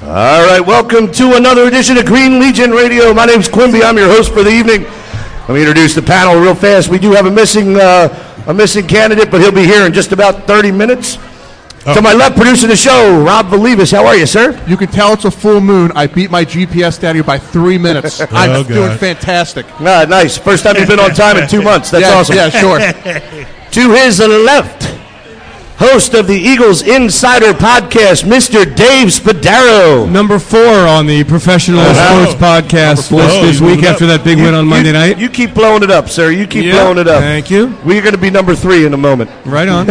All right, welcome to another edition of Green Legion Radio. My name's Quimby. I'm your host for the evening. Let me introduce the panel real fast. We do have a missing candidate, but he'll be here in just about 30 minutes. To my left, producing the show, Rob Valivas. How are you, sir? You can tell it's a full moon. I beat my GPS down here by 3 minutes. I'm doing fantastic. Nice. First time you've been on time in 2 months. That's awesome. Yeah, sure. To his left, host of the Eagles Insider Podcast, Mr. Dave Spadaro. Number 4 on the Professional Sports Podcast list this week after that big win on Monday night. You keep blowing it up, sir. You keep blowing it up. Thank you. We're going to be number 3 in a moment. Right on.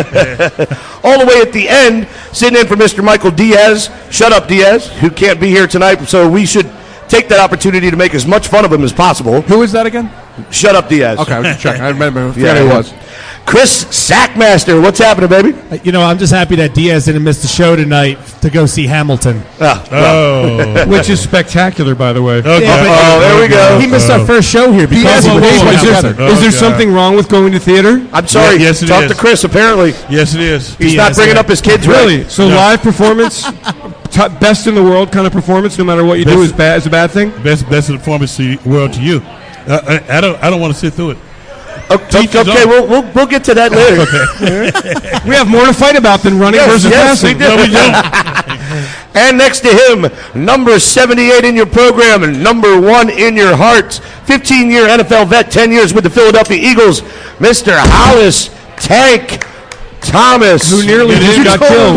All the way at the end, sitting in for Mr. Michael Diaz. Shut up, Diaz, who can't be here tonight, so we should take that opportunity to make as much fun of him as possible. Who is that again? Shut up, Diaz. Okay, I was just checking. I remember who it was. Chris Sackmaster, what's happening, baby? I'm just happy that Diaz didn't miss the show tonight to go see Hamilton. Which is spectacular, by the way. There we go. He missed our first show here because of Is there something wrong with going to theater? I'm sorry. Yes, it Talk is. to Chris, apparently. Yes, it is. He's not bringing up his kids, Really? right? So live performance, best in the world kind of performance, no matter what you do is a bad thing? Best performance in the world to you. I don't want to sit through it. Okay, we'll get to that later. We have more to fight about than running versus passing. We do. No, we don't. And next to him, number 78 in your program and number 1 in your hearts, 15-year NFL vet, 10 years with the Philadelphia Eagles, Mr. Hollis Tank Thomas. Who nearly got killed.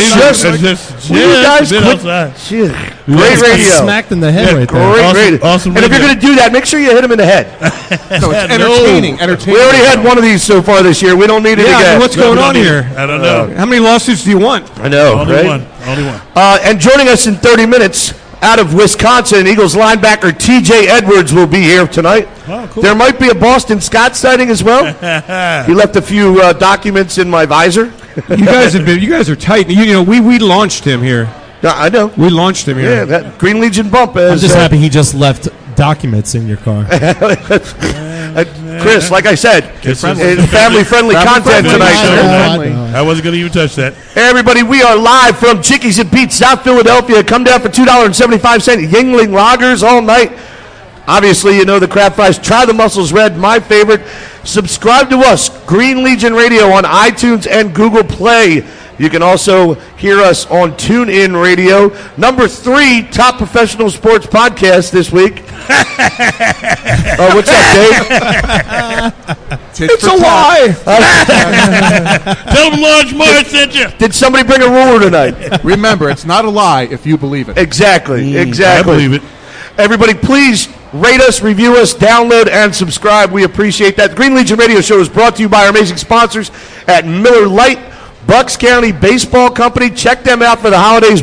You guys quit? Great radio. Smacked in the head right there. Great radio. Awesome and if you're going to do that, make sure you hit him in the head. No, it's entertaining. We already had one of these so far this year. We don't need it again. What's going on here? I don't know. How many lawsuits do you want? I know, Only right? one. And joining us in 30 minutes out of Wisconsin, Eagles linebacker T.J. Edwards will be here tonight. Oh, cool. There might be a Boston Scott sighting as well. He left a few documents in my visor. You guys are tight. We launched him here. Yeah, I know. We launched him here. Yeah, that Green Legion bump. I'm just happy he just left documents in your car. Chris, like I said, family-friendly content tonight. I wasn't going to even touch that. Hey, everybody, we are live from Chickies and Pete's, South Philadelphia. Come down for $2.75 Yingling Lagers all night. Obviously, you know the crab fries. Try the Muscles Red, my favorite. Subscribe to us, Green Legion Radio, on iTunes and Google Play. You can also hear us on TuneIn Radio. Number 3 top professional sports podcast this week. What's up, Dave? It's a lie. Tell them Large Mark sent you. Did somebody bring a ruler tonight? Remember, it's not a lie if you believe it. Exactly. I believe it. Everybody, please rate us, review us, download, and subscribe. We appreciate that. The Green Legion Radio Show is brought to you by our amazing sponsors at Miller Lite, Bucks County Baseball Company. Check them out for the holidays,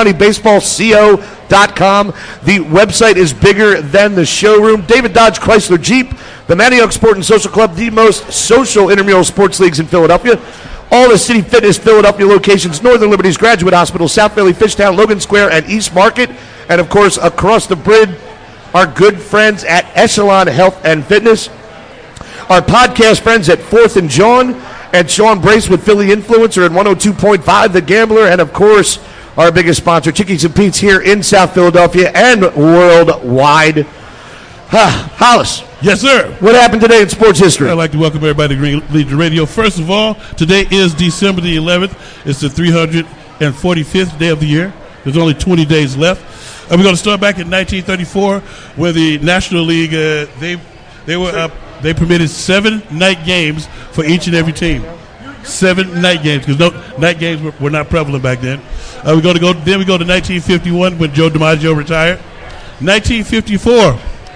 buckscountybaseballco.com. The website is bigger than the showroom. David Dodge Chrysler Jeep, the Manioc Sport and Social Club, the most social intramural sports leagues in Philadelphia. All the City Fitness Philadelphia locations, Northern Liberties Graduate Hospital, South Philly, Fishtown, Logan Square, and East Market. And, of course, across the bridge, our good friends at Echelon Health and Fitness. Our podcast friends at Fourth and John, and Sean Brace with Philly Influencer at 102.5 The Gambler. And, of course, our biggest sponsor, Chickies and Pete's, here in South Philadelphia and worldwide. Hollis. Yes, sir. What happened today in sports history? I'd like to welcome everybody to Green Legion Radio. First of all, today is December the 11th. It's the 345th day of the year. There's only 20 days left. And we're going to start back in 1934, where the National League they permitted 7 night games for each and every team. 7 night games, because night games were not prevalent back then. We go to 1951 when Joe DiMaggio retired. 1954,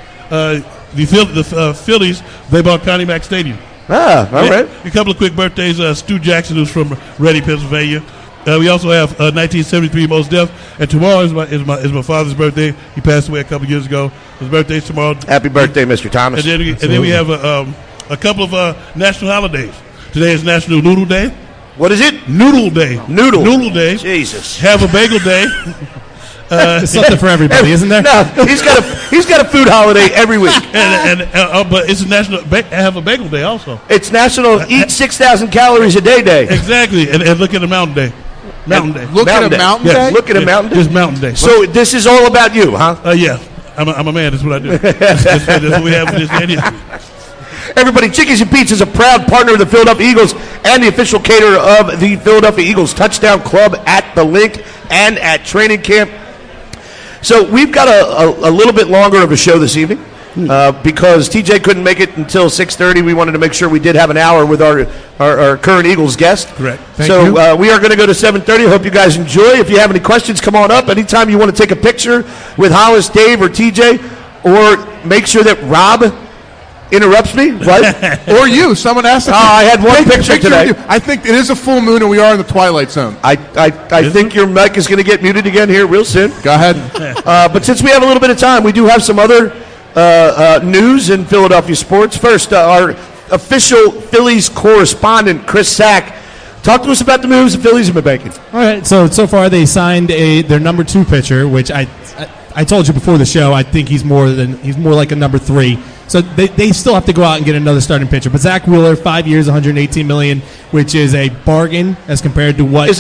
the Phillies, they bought Connie Mack Stadium. All right. A couple of quick birthdays. Stu Jackson, who's from Reading, Pennsylvania. We also have 1973 Mos Def, and tomorrow is my father's birthday. He passed away a couple of years ago. His birthday's tomorrow. Happy birthday, Mr. Thomas. And then we have a couple of national holidays. Today is National Noodle Day. What is it? Noodle Day. Noodle Day. Jesus. Have a Bagel Day. There's something for everybody, isn't there? No, he's got a food holiday every week. But it's a national have a bagel day also. It's National Eat 6,000 Calories a Day. Exactly, and look at the Mountain Day. Mountain Day. Look at a Mountain Day? Look at a Mountain Day. It's Mountain Day. So this is all about you, huh? Yeah. I'm a man. That's what I do. That's what we have for this day. Everybody, Chickies and Pete's is a proud partner of the Philadelphia Eagles and the official caterer of the Philadelphia Eagles Touchdown Club at the Link and at training camp. So we've got a little bit longer of a show this evening because TJ couldn't make it until 6:30. We wanted to make sure we did have an hour with our current Eagles guest. Correct. So we are going to go to 7:30. I hope you guys enjoy. If you have any questions, come on up. Anytime you want to take a picture with Hollis, Dave, or TJ, or make sure that Rob interrupts me, right? Or you. Someone asked. I had one picture today. I think it is a full moon and we are in the twilight zone. I think your mic is going to get muted again here real soon. Go ahead. But since we have a little bit of time, we do have some other news in Philadelphia sports. First, our official Phillies correspondent, Chris Sack, talk to us about the moves the Phillies have been making. All right, so far they signed their number 2 pitcher, which I told you before the show. I think he's more like a number 3. So they still have to go out and get another starting pitcher. But Zach Wheeler, 5 years, $118 million, which is a bargain as compared to what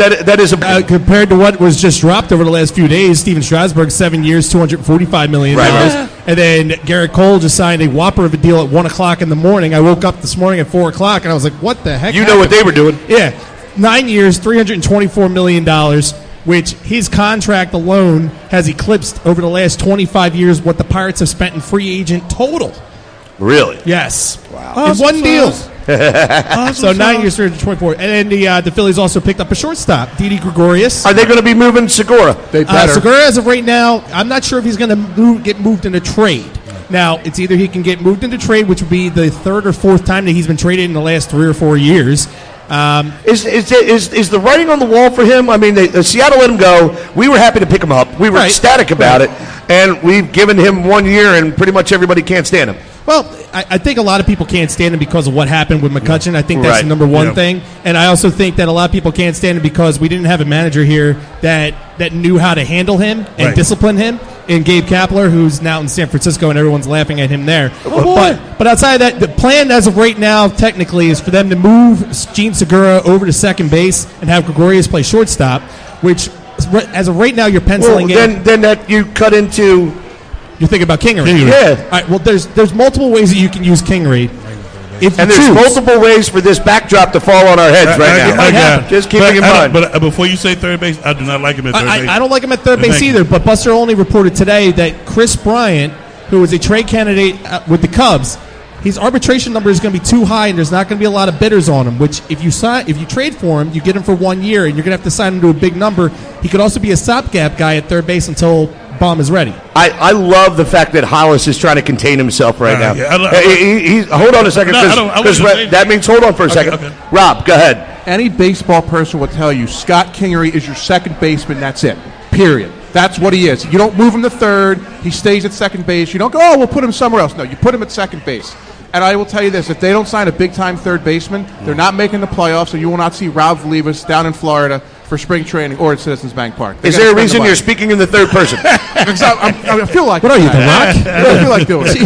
compared to what was just dropped over the last few days. Steven Strasburg, 7 years, $245 million. Right. And then Garrett Cole just signed a whopper of a deal at 1 o'clock in the morning. I woke up this morning at 4 o'clock and I was like, "What the heck?" You know what they were doing? Yeah, 9 years, $324 million. Which his contract alone has eclipsed over the last 25 years what the Pirates have spent in free agent total. Really? Yes. Wow. In one deal. So 9 years, 324. And then the Phillies also picked up a shortstop, Didi Gregorius. Are they going to be moving Segura? They better. Segura, as of right now, I'm not sure if he's going to get moved in a trade. Now, it's either he can get moved into trade, which would be the third or fourth time that he's been traded in the last 3 or 4 years. Is the writing on the wall for him? I mean, Seattle let him go. We were happy to pick him up. We were ecstatic about it, and we've given him 1 year, and pretty much everybody can't stand him. Well, I think a lot of people can't stand him because of what happened with McCutchen. I think that's the number one thing. And I also think that a lot of people can't stand him because we didn't have a manager here that knew how to handle him and discipline him. And Gabe Kapler, who's now in San Francisco, and everyone's laughing at him there. But outside of that, the plan as of right now, technically, is for them to move Gene Segura over to second base and have Gregorius play shortstop, which, as of right now, you're penciling in. Then that you cut into... You're thinking about Kingery. Yeah. All right, well, there's multiple ways that you can use Kingery. And there's multiple ways for this backdrop to fall on our heads now. Just keeping in mind. But before you say third base, I do not like him at third base. I don't like him at third base either, but Buster Olney reported today that Chris Bryant, who is a trade candidate with the Cubs, his arbitration number is going to be too high, and there's not going to be a lot of bidders on him, which if you trade for him, you get him for 1 year, and you're going to have to sign him to a big number. He could also be a stopgap guy at third base until Baum is ready. I love the fact that Hollis is trying to contain himself right now. Hold on a second, because that means hold on for a second. Okay. Rob, go ahead. Any baseball person will tell you Scott Kingery is your second baseman. That's it. Period. That's what he is. You don't move him to third. He stays at second base. You don't go, we'll put him somewhere else. No, you put him at second base. And I will tell you this, if they don't sign a big-time third baseman, they're not making the playoffs, so you will not see Rob Vlivas down in Florida for spring training or at Citizens Bank Park. Is there a reason you're speaking in the third person? I feel like what are you, The Rock? I feel like doing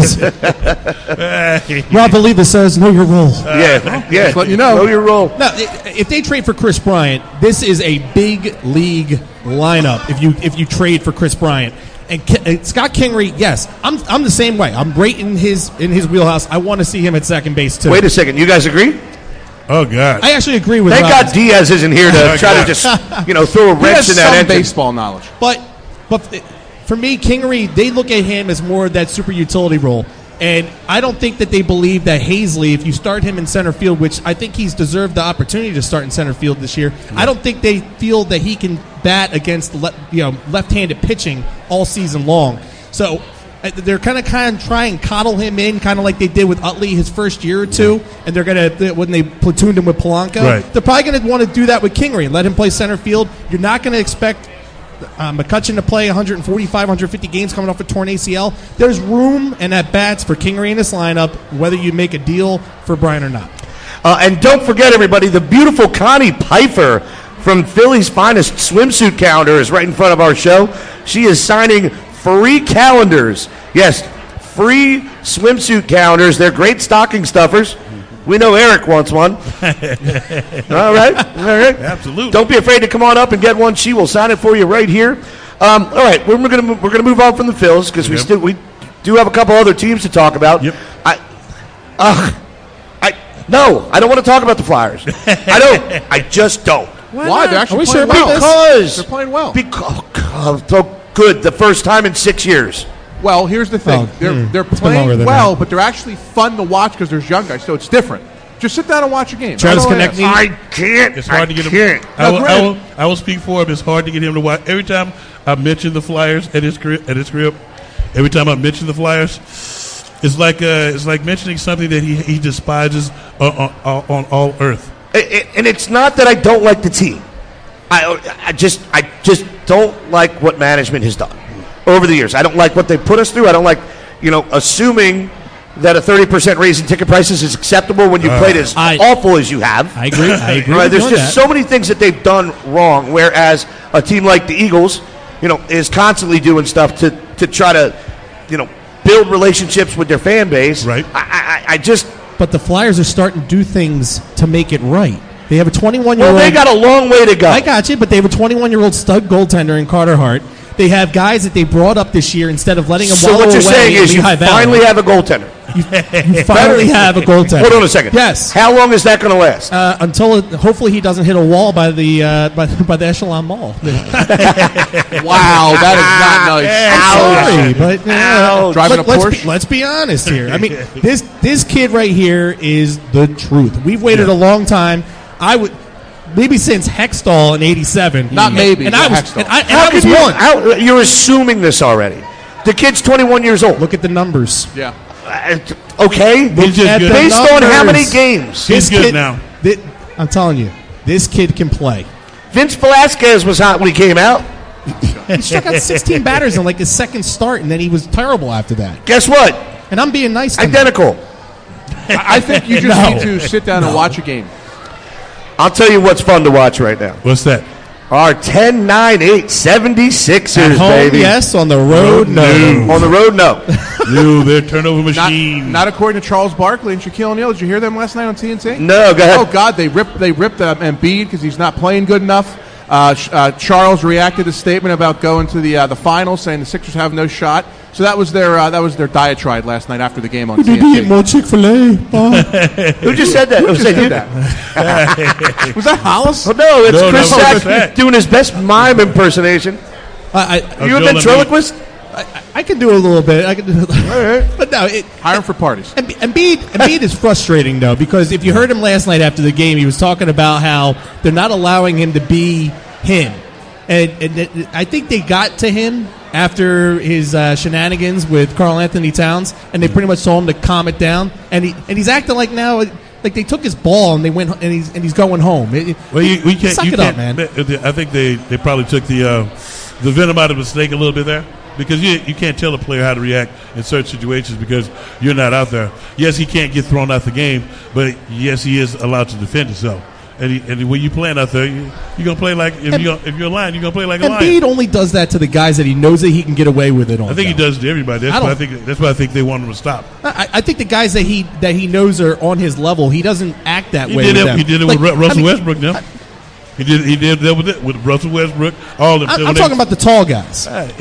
it. Rob Vlivas says, know your role. Yeah. Just let you know. Know your role. Now, if they trade for Chris Bryant, this is a big league lineup if you trade for Chris Bryant. And Scott Kingery, yes, I'm the same way. I'm right in his wheelhouse. I want to see him at second base too. Wait a second, you guys agree? Oh God! I actually agree with. Thank God Diaz isn't here to try to just throw a wrench in that engine. Baseball knowledge, but for me, Kingery, they look at him as more of that super utility role. And I don't think that they believe that Hazley, if you start him in center field, which I think he's deserved the opportunity to start in center field this year, I don't think they feel that he can bat against left-handed pitching all season long. So they're kind of try and coddle him in, kind of like they did with Utley his first year or two, and they're going to, when they platooned him with Polanco, they're probably going to want to do that with Kingery and let him play center field. You're not going to expect McCutchen to play 145, 150 games coming off a torn ACL. There's room and at bats for Kingery in this lineup, whether you make a deal for Bryant or not. And don't forget, everybody, the beautiful Connie Pfeiffer from Philly's Finest Swimsuit Calendar is right in front of our show. She is signing free calendars. Yes, free swimsuit calendars. They're great stocking stuffers. We know Eric wants one. All right. Absolutely. Don't be afraid to come on up and get one. She will sign it for you right here. All right, we're gonna move on from the Phils because we do have a couple other teams to talk about. Yep. No, I don't want to talk about the Flyers. I don't. I just don't. Why? They're actually Are we playing sure about well. this? They're playing well. So good. The first time in 6 years. Well, here's the thing. Oh, They're it's been longer playing than well, that. but they're actually fun to watch because there's young guys, so it's different. Just sit down and watch a game. Travis That's all I ask. Konechny. I can't. It's hard to get him. Can't. I will speak for him. It's hard to get him to watch. Every time I mention the Flyers at his crib, every time I mention the Flyers, it's like mentioning something that he despises on all earth. And it's not that I don't like the team. I just don't like what management has done over the years. I don't like what they put us through. I don't like, assuming that a 30% raise in ticket prices is acceptable when you played as awful as you have. I agree. Right, with there's you on just that. so many things that they've done wrong, whereas a team like the Eagles, is constantly doing stuff to try to, build relationships with their fan base. Right. But the Flyers are starting to do things to make it right. They have a 21-year-old. Well, they got a long way to go. I got you, but they have a 21-year-old stud goaltender in Carter Hart. They have guys that they brought up this year instead of letting them So wallow what you're away saying in is you Lehigh Valley. finally have a goaltender. You finally have a goaltender. Hold on a second. Yes. How long is that going to last? Until hopefully he doesn't hit a wall by the Echelon Mall. Wow, that is not nice. I'm sorry, but Ouch. Driving a Porsche? let's be honest here. I mean, this kid right here is the truth. We've waited a long time. Maybe since Hextall in '87. Not maybe, And yeah, I was Hextall. I was one. You're assuming this already. The kid's 21 years old. Look at the numbers. Yeah. Okay. He's just at good. the Based on how many numbers. games? He's good now. I'm telling you, this kid can play. Vince Velasquez was hot when he came out. He struck out 16 batters in like his second start, and then he was terrible after that. Guess what? And I'm being nice to him. Identical. I think you just need to sit down and watch a game. I'll tell you what's fun to watch right now. What's that? Our 10-9-8 76ers, At home, baby. yes. On the road, no. On the road, no. No, their turnover Not, machine. not according to Charles Barkley and Shaquille O'Neal. Did you hear them last night on TNT? No, go ahead. Oh God, they ripped Embiid because he's not playing good enough. Charles reacted to a statement about going to the finals, saying the Sixers have no shot. So that was their diatribe last night after the game on TNT. more Chick-fil-A? Who just said that? Who just you? did that? Was that Hollis? Oh, no, it's No, Chris no, Sack Chris Sack. doing his best mime impersonation. You a Joel ventriloquist? I can do a little bit. I can do but no, Hire him for parties. Embiid is frustrating though, because if you heard him last night after the game, he was talking about how they're not allowing him to be him, and I think they got to him after his shenanigans with Karl Anthony Towns, and they pretty much told him to calm it down, and he's acting like now. Like they took his ball and they went and he's going home. Well, we can't. Suck you it can't, up, man. I think they probably took the venom out of the snake a little bit there, because you can't tell a player how to react in certain situations because you're not out there. Yes, he can't get thrown out the game, but yes, he is allowed to defend himself. And when you playing out there, you're gonna play like if you're a lion, you're gonna play like a lion. Embiid only does that to the guys that he knows that he can get away with it on. I think he does to everybody. That's why I think they want him to stop. I think the guys that he knows are on his level, he doesn't act that way. He did it with Russell Westbrook now. He did that with Russell Westbrook. All them. I'm talking about the tall guys. Who's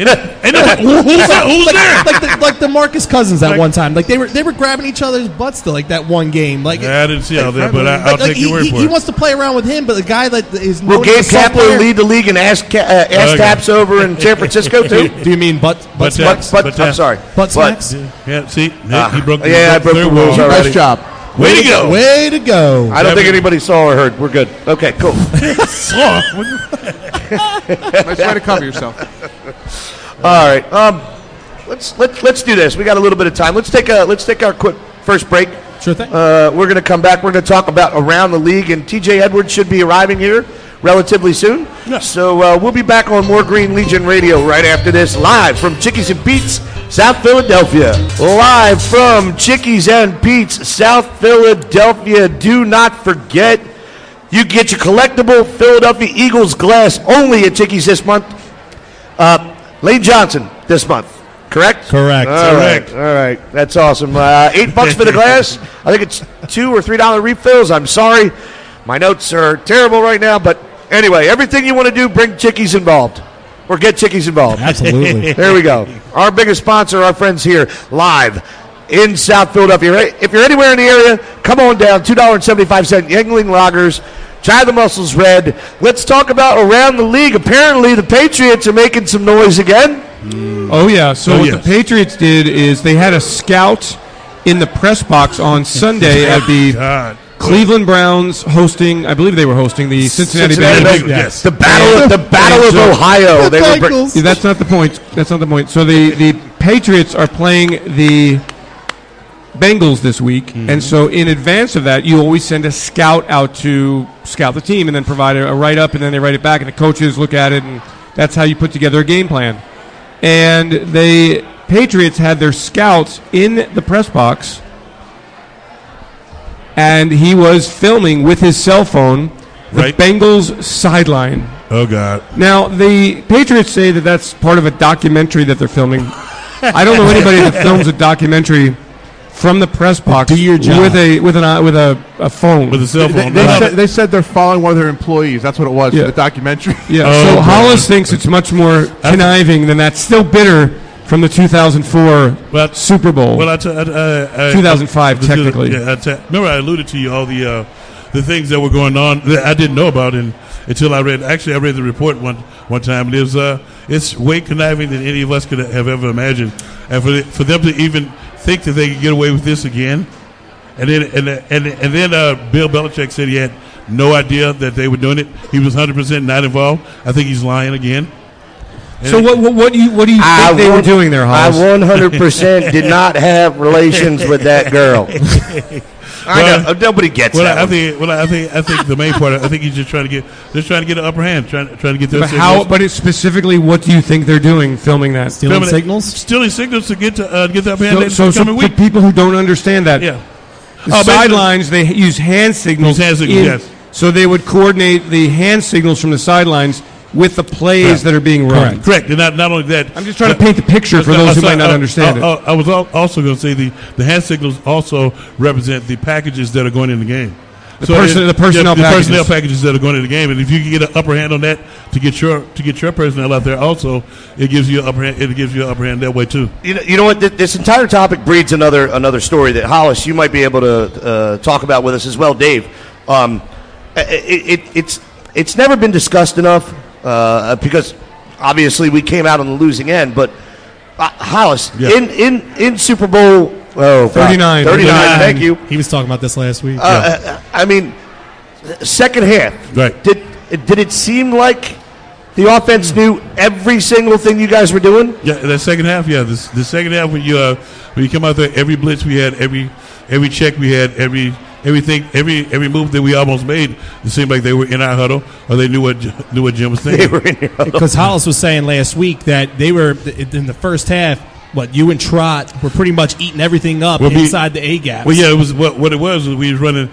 there? Like the Marcus Cousins that one time. Like they were grabbing each other's butts to like that one game. Like I didn't see all that, but I'll take your word for he it. wants to play around with him, but the guy that is Will known Gabe as a soft Kapler player- lead the league in ass taps over in San Francisco too? Do you mean butt smacks? I'm sorry. Butt smacks? Yeah, see, he broke. I broke the rules already. Nice job. Way to go! Way to go! I don't think anybody saw or heard. We're good. Okay, cool. Nice way to cover yourself. All right. Let's do this. We got a little bit of time. Let's take our quick first break. Sure thing. We're going to come back. We're going to talk about around the league, and TJ Edwards should be arriving here relatively soon. Yeah. So we'll be back on More Green Legion Radio right after this, live from Chickies and Pete's, South Philadelphia. Live from Chickies and Pete's, South Philadelphia. Do not forget, you get your collectible Philadelphia Eagles glass only at Chickies this month. Lane Johnson this month. Correct? Correct. All right. That's awesome. $8 for the glass. I think it's $2 or $3 refills. I'm sorry. My notes are terrible right now. But anyway, everything you want to do, bring Chickies involved. Or get Chickies involved. Absolutely. There we go. Our biggest sponsor, our friends here, live in South Philadelphia. If you're anywhere in the area, come on down. $2.75 Yuengling Lagers. Try the Muscles Red. Let's talk about around the league. Apparently, the Patriots are making some noise again. Oh, yeah. So what the Patriots did is they had a scout in the press box on Sunday at the Cleveland Browns hosting, I believe they were hosting the Cincinnati Bengals. Yes. The battle of Ohio. That's not the point. That's not the point. So the Patriots are playing the Bengals this week, and so in advance of that, you always send a scout out to scout the team and then provide a write-up, and then they write it back, and the coaches look at it, and that's how you put together a game plan. And the Patriots had their scouts in the press box, and he was filming with his cell phone the Bengals sideline. Oh, God. Now, the Patriots say that that's part of a documentary that they're filming. I don't know anybody that films a documentary from the press box Do your job. with a phone. With a cell phone. They said they're following one of their employees. That's what it was for the documentary. Yeah. Oh, so Hollis thinks it's much more conniving than that. Still bitter from the 2004 Super Bowl. Well, 2005 technically. Remember, I alluded to you all the things that were going on that I didn't know about until I read. Actually, I read the report one time, and it's way conniving than any of us could have ever imagined. And for them to even think that they could get away with this again, and then Bill Belichick said he had no idea that they were doing it. He was 100% not involved. I think he's lying again. So what do you think they were doing there, Hollis? I 100% did not have relations with that girl. I know nobody gets that. I think the main part. I think he's just trying to get an upper hand, trying to get those. But it's specifically, what do you think they're doing? Filming that, Stealing signals to get the upper hand. So for people who don't understand that, the sidelines they use hand signals. Yes. So they would coordinate the hand signals from the sidelines with the plays that are being run. Correct. And not only that, I'm just trying to paint the picture for those who might not understand it. I was also going to say the hand signals also represent the packages that are going in the game. The personnel packages that are going in the game, and if you can get an upper hand on that to get your personnel out there, also it gives you an upper hand. It gives you an upper hand that way too. You know what? This entire topic breeds another story that Hollis, you might be able to talk about with us as well, Dave. It's never been discussed enough. Because obviously we came out on the losing end, but Hollis in Super Bowl 39, thank you. He was talking about this last week. I mean, second half. Right. Did it seem like the offense knew every single thing you guys were doing? Yeah, the second half. Yeah, the second half when you come out there, every blitz we had, every check we had, everything, every move that we almost made, it seemed like they were in our huddle, or they knew what Jim was thinking. They were in your huddle. Because Hollis was saying last week that they were in the first half. You and Trot were pretty much eating everything up inside the A gaps. Well, yeah, it was what it was we was running.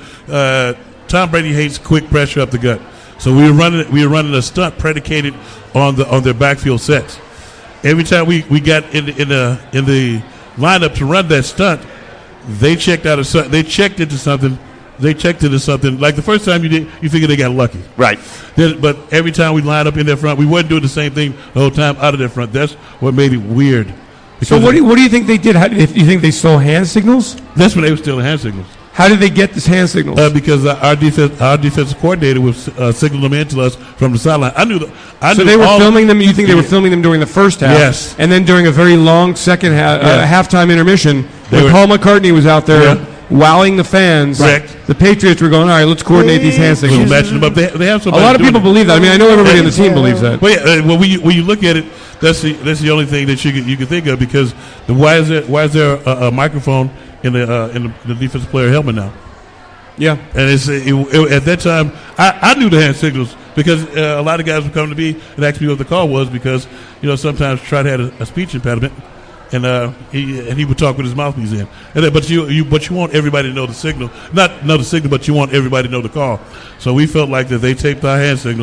Tom Brady hates quick pressure up the gut, so we were running a stunt predicated on their backfield sets. Every time we got in the lineup to run that stunt, they checked out of something. They checked into something. Like the first time you did, you figured they got lucky. Right. But every time we lined up in their front, we wasn't doing the same thing the whole time out of their front. That's what made it weird. So what do you think they did? Do you think they stole hand signals? That's when they were stealing hand signals. How did they get this hand signals? Because our defensive coordinator was signaling them in to us from the sideline. So they were filming them. You think they were filming them during the first half? Yes. And then during a very long second half, halftime intermission, when Paul McCartney was out there wowing the fans. Correct. The Patriots were going, all right, let's coordinate these hand signals. Matching them up. They have a lot of people believe that. I mean, I know everybody on the team believes that. Well, when you look at it, that's the only thing that you can think of, because why is there a microphone in the defensive player helmet now? Yeah, and at that time, I knew the hand signals because a lot of guys would come to me and ask me what the call was, because sometimes Trot had a speech impediment, and he would talk with his mouthpiece in. But you want everybody to know the signal, not know the signal, but you want everybody to know the call. So we felt like that they taped our hand signals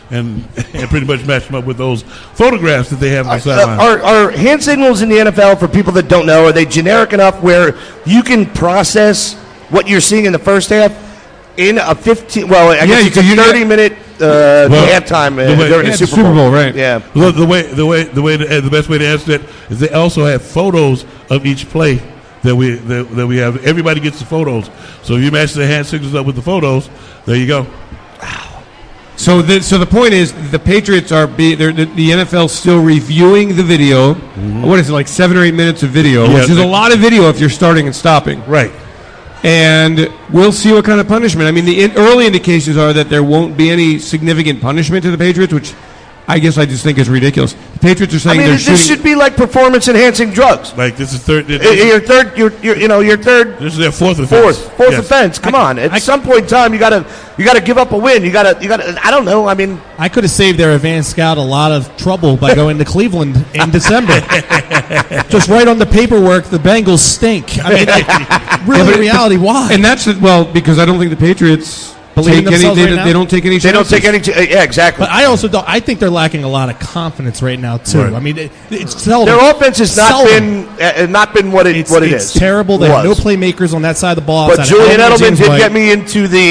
and pretty much match them up with those photographs that they have on the sideline. Are hand signals in the NFL, for people that don't know, are they generic enough where you can process what you're seeing in the first half in a 15? Well, I guess it's a 30-minute halftime during the Super Bowl, right? Yeah. Well, the best way to answer that is they also have photos of each play that we have. Everybody gets the photos, so if you match the hand signals up with the photos, there you go. So the point is, the Patriots the NFL's still reviewing the video. What is it, like 7 or 8 minutes of video, which is a lot of video if you're starting and stopping. Right. And we'll see what kind of punishment. I mean, the early indications are that there won't be any significant punishment to the Patriots, which I guess I just think is ridiculous. The Patriots are saying they're shooting. This should be like performance-enhancing drugs. Like this is third. Your third. This is their fourth offense. Fourth offense. Come on. At some point in time, you gotta give up a win. You gotta. I don't know. I mean, I could have saved their advanced scout a lot of trouble by going to Cleveland in December. Just right on the paperwork, the Bengals stink. I mean, really, in reality, why? And that's because I don't think the Patriots believe in themselves right now? They don't take any chances. They don't take any. Yeah, exactly. But I also don't. I think they're lacking a lot of confidence right now too. Right. I mean, it's seldom. Their offense has not been what it is. It's terrible. They have no playmakers on that side of the ball. But Julian Edelman did get me into the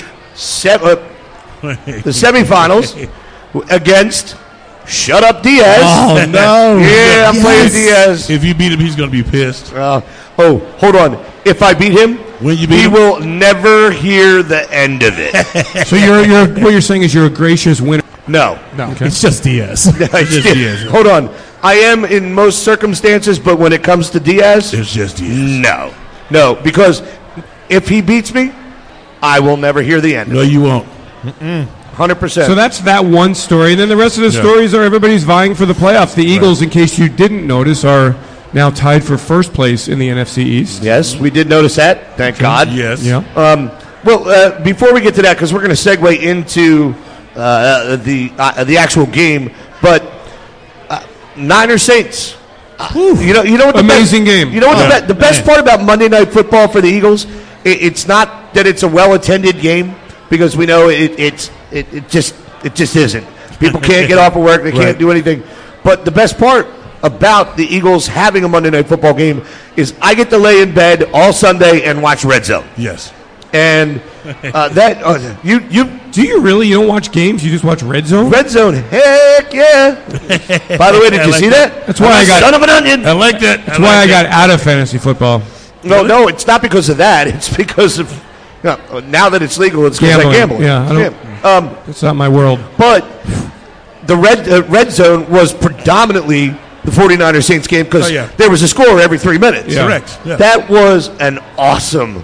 semifinals against Shut Up Diaz. Oh no! Yeah, I'm playing Diaz. If you beat him, he's going to be pissed. Hold on. If I beat him, he will never hear the end of it. So what you're saying is you're a gracious winner. No. Okay. It's just Diaz. Hold on. I am in most circumstances, but when it comes to Diaz, it's just Diaz. No, because if he beats me, I will never hear the end. No, you won't. 100%. So that's that one story. And then the rest of the stories are everybody's vying for the playoffs. The Eagles, in case you didn't notice, are now tied for first place in the NFC East. Yes, we did notice that. Thank God. Yes. Yeah. Before we get to that, because we're going to segue into the actual game, but Niners Saints. You know what? Amazing game. You know what? The best part about Monday Night Football for the Eagles, it's not that it's a well-attended game, because we know it just isn't. People can't get off of work. They can't do anything. But the best part about the Eagles having a Monday Night Football game is I get to lay in bed all Sunday and watch Red Zone. Yes. And do you really? You don't watch games? You just watch Red Zone? Red Zone, heck yeah! By the way, did you see that? That's why I got son of an onion. I like that. That's why I got out of fantasy football. No, it's not because of that. It's because of now that it's legal, it's because I gamble. Yeah, it's not my world. But the red zone was predominantly the 49ers Saints game because there was a score every 3 minutes. Yeah. Correct. Yeah. That was an awesome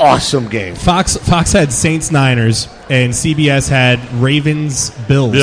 game. Fox had Saints Niners and CBS had Ravens Bills.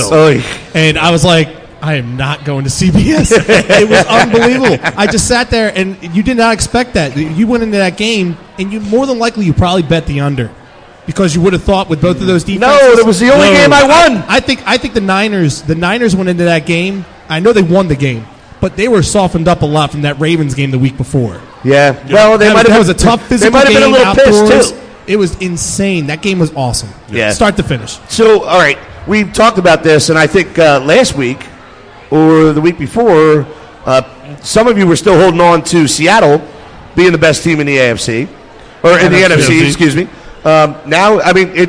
And I was like, I am not going to CBS. It was unbelievable. I just sat there, and you did not expect that. You went into that game, and you probably bet the under, because you would have thought with both of those defenses. No, that was the only game I won. I think the Niners went into that game. I know they won the game, but they were softened up a lot from that Ravens game the week before. Yeah. Well, that was a tough physical game. They might have been a little outdoors. pissed too. It was insane. That game was awesome. Yeah. Start to finish. So, all right, we talked about this, and I think last week or the week before, some of you were still holding on to Seattle being the best team in the AFC, or in the NFC, excuse me. Now, I mean,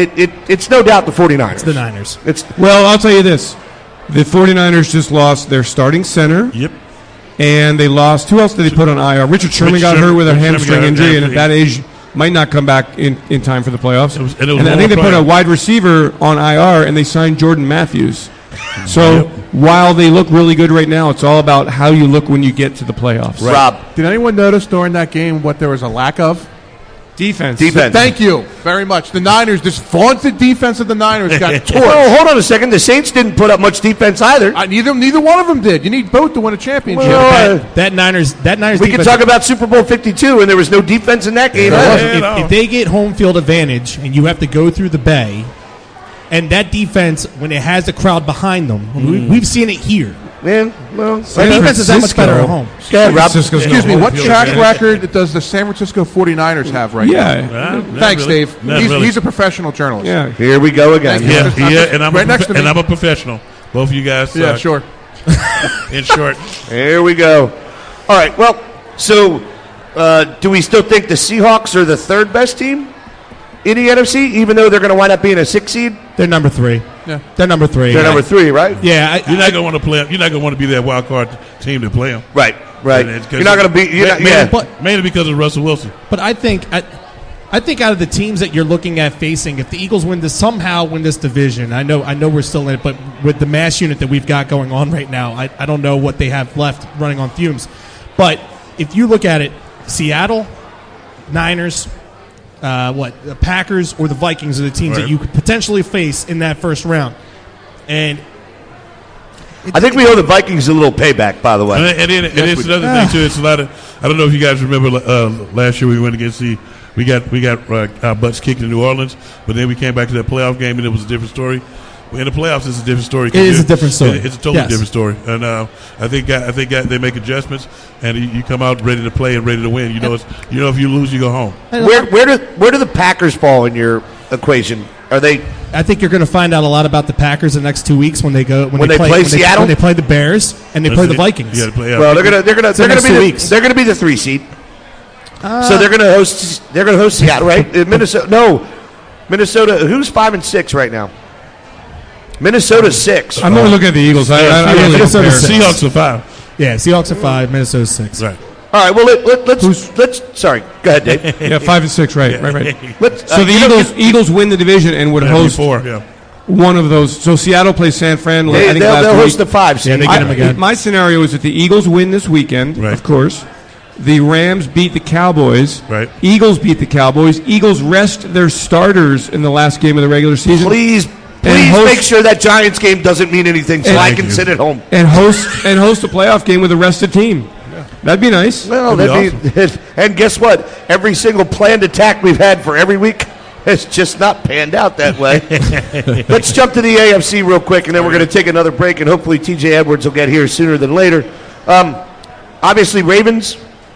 it's no doubt the 49ers. It's the Niners. Well, I'll tell you this. The 49ers just lost their starting center. Yep. And they lost. Who else did they put on IR? Richard Sherman got hurt with a hamstring injury, and at that age might not come back in time for the playoffs. And I think they put a wide receiver on IR, and they signed Jordan Matthews. So while they look really good right now, it's all about how you look when you get to the playoffs. Right. Rob, did anyone notice during that game what there was a lack of? Defense. Thank you very much. The Niners, this vaunted defense of the Niners got torched. Oh, hold on a second. The Saints didn't put up much defense either. Neither one of them did. You need both to win a championship. Well, that Niners. We can talk about Super Bowl 52, and there was no defense in that game. If they get home field advantage, and you have to go through the Bay, and that defense, when it has the crowd behind them, we've seen it here. Man, well, Their defense is that much better at home. Go ahead, Rob. Francisco's Excuse me, no what home track field record does the San Francisco 49ers have right Yeah. now? Not Thanks, really. Dave. Not really. He's a professional journalist. Yeah. Here we go again. Thank you. Yeah, and I'm Right next to me. and I'm a professional. Both of you guys. Yeah, sure. In short, Here we go. All right. Well, so do we still think the Seahawks are the third best team in the NFC, even though they're going to wind up being a 6 seed? They're number 3. Yeah. They're number 3. They're number 3, right? Yeah, you're not gonna want to play. You're not gonna want to be that wild card team to play them. Right. Right. And it's You're not going to be. You're not, mainly, yeah. But- mainly because of Russell Wilson. But I think out of the teams that you're looking at facing, if the Eagles somehow win this division, I know we're still in it, but with the mass unit that we've got going on right now, I don't know what they have left running on fumes. But if you look at it, Seattle, Niners, the Packers or the Vikings are the teams Right. that you could potentially face in that first round. And I think we owe the Vikings a little payback, by the way. And it's another thing too. It's a lot of. I don't know if you guys remember last year we went against we got our butts kicked in New Orleans, but then we came back to that playoff game and it was a different story. In the playoffs, it's a different story. It is a different story. It's a totally Yes. different story. And I think they make adjustments, and you come out ready to play and ready to win. You know, if you lose, you go home. Where do the Packers fall in your equation? Are they? I think you're going to find out a lot about the Packers the next 2 weeks when they play Seattle? when they play the Bears and they play the Vikings. You gotta play, Well, they're gonna next 2 weeks. they're gonna be the 3 seed. So they're gonna host Seattle, right? Minnesota. No, Minnesota. Who's 5 and 6 right now? Minnesota's 6. I'm more looking at the Eagles. I really don't Minnesota care. six. Seahawks are 5. Yeah, Seahawks are 5, Minnesota's 6. Right. All right. Well, let's. Sorry. Go ahead, Dave. Yeah, 5 and 6, right. Let's, So the Eagles win the division and would host 4. Yeah. one of those. So Seattle plays San Fran. I think they'll last host week. the 5 seed. Yeah, they get them again. My scenario is that the Eagles win this weekend, Right. of course. The Rams beat the Cowboys. Right. Eagles beat the Cowboys. Eagles rest their starters in the last game of the regular season. Please And host- make sure that Giants game doesn't mean anything, so And- I can sit at home. And host a playoff game with a rested team. That'd be nice. Well, That'd be and guess what? Every single planned attack we've had for every week has just not panned out that way. Let's jump to the AFC real quick, and then we're going to take another break, and hopefully TJ Edwards will get here sooner than later. Obviously, Ravens,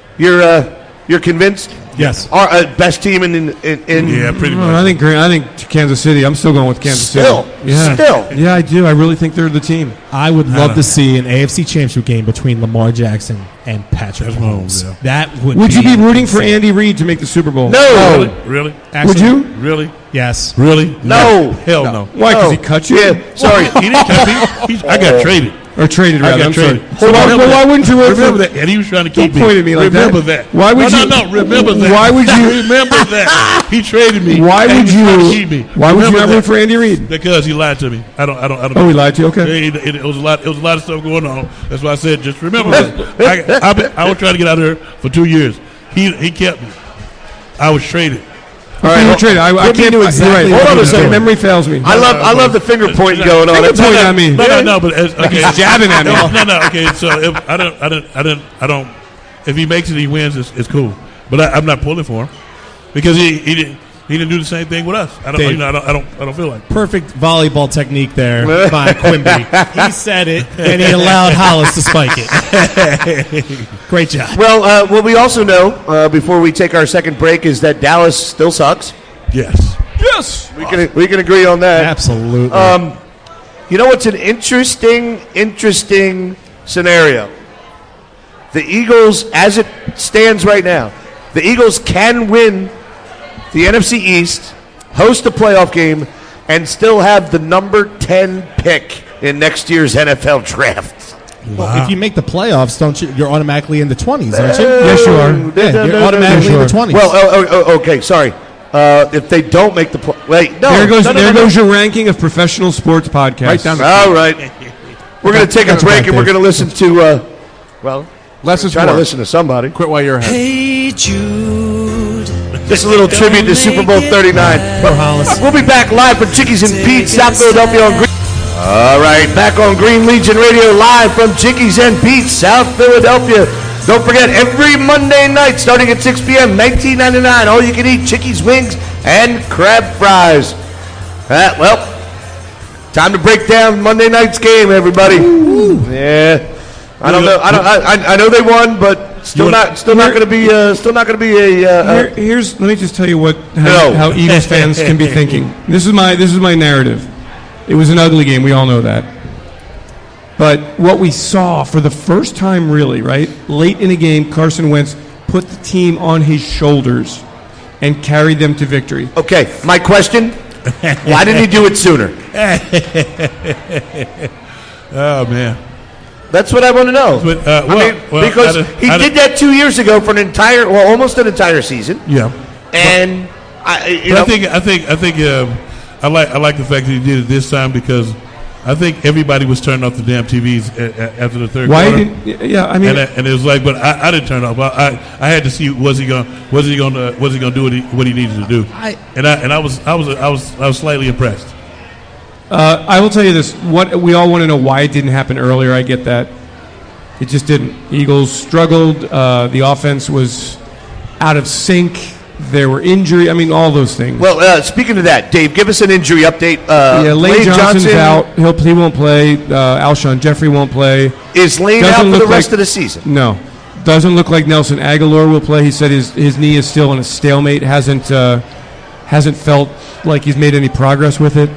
you're convinced? Yes. Are best team in Yeah, pretty Well, much. I think Kansas City. I'm still going with Kansas Still. City. Yeah. Still. Yeah, I do. I really think they're the team. I would love to see an AFC Championship game between Lamar Jackson and Patrick That's Mahomes. Mahomes, That Would you be rooting for insane. Andy Reid to make the Super Bowl? No. Really? Actually, Would you? Really? Yes. Really? No. Hell no. Why? Because he No. cut you? Yeah, sorry. He didn't cut me. I got traded. Or traded, I rather. got I'm traded. sorry. Why wouldn't you remember that? And he was trying to keep Don't me. point at me like remember that. that. Why would no, you- No, remember that. Why would you- remember that? He traded me. Why and would he was trying to you? keep me. Why would you Remember not that. root for Andy Reid? Because he lied to me. I don't. Oh, he lied to you. Okay. It was a lot. It was a lot of stuff going on. That's why I said just remember that. I was trying to get out of here for 2 years. He kept me. I was traded. All right, you were traded. I can't knew do exactly exactly. what Hold on he a was second. doing. Memory fails me. I love the finger pointing going on. Finger It's- point at me. No. But okay, jabbing at me. No. Okay, so if I don't. If he makes it, he wins. It's cool. But I'm not pulling for him because he didn't do the same thing with us. I don't. Dave. You know, I don't feel like. Perfect volleyball technique there by Quimby. He said it, and he allowed Hollis to spike it. Great job. Well, what we also know before we take our second break is that Dallas still sucks. Yes. Yes. We can agree on that. Absolutely. You know what's an interesting scenario? The Eagles, as it stands right now, the Eagles can win the NFC East, host a playoff game, and still have the number 10 pick in next year's NFL draft. Well, if you make the playoffs, don't you? You're automatically in the 20s, aren't you? Yes, you are. Yeah, you're automatically in the 20s. Well, okay, sorry. If they don't make the wait, no. There goes no, goes your ranking of professional sports podcasts. Right down the All right. We're going to take a That's break right, and we're Dave. going to listen to, Less is try to more. listen to somebody. Quit while you're ahead. Hey Jude. Just a little tribute to Super Bowl 39. Hollis. We'll be back live from Chickies and Pete's, South Philadelphia on Green. All right, back on Green Legion Radio, live from Chickies and Pete's, South Philadelphia. Don't forget, every Monday night, starting at 6 p.m., $19.99, all you can eat Chickies wings and crab fries. Time to break down Monday night's game, everybody. Yeah, I don't know. I know they won, but still not going to be a. Here's let me just tell you how Eagles fans can be thinking. This is my narrative. It was an ugly game. We all know that. But what we saw for the first time, really, right, late in a game, Carson Wentz put the team on his shoulders and carried them to victory. Okay, my question: why didn't he do it sooner? Oh man, that's what I want to know. But, because he did that 2 years ago for almost an entire season. Yeah, and I think I like the fact that he did it this time because I think everybody was turning off the damn TVs after the third quarter. And it was like, but I didn't turn off. I had to see was he going to do what he needed to do. I was slightly impressed. I will tell you this: what we all want to know why it didn't happen earlier. I get that. It just didn't. Eagles struggled. The offense was out of sync. There were injury. I mean, all those things. Well, speaking of that, Dave, give us an injury update. Lane Johnson's out. He won't play. Alshon Jeffrey won't play. Is Lane out for the rest of the season? No. Doesn't look like Nelson Aguilar will play. He said his knee is still in a stalemate. Hasn't felt like he's made any progress with it.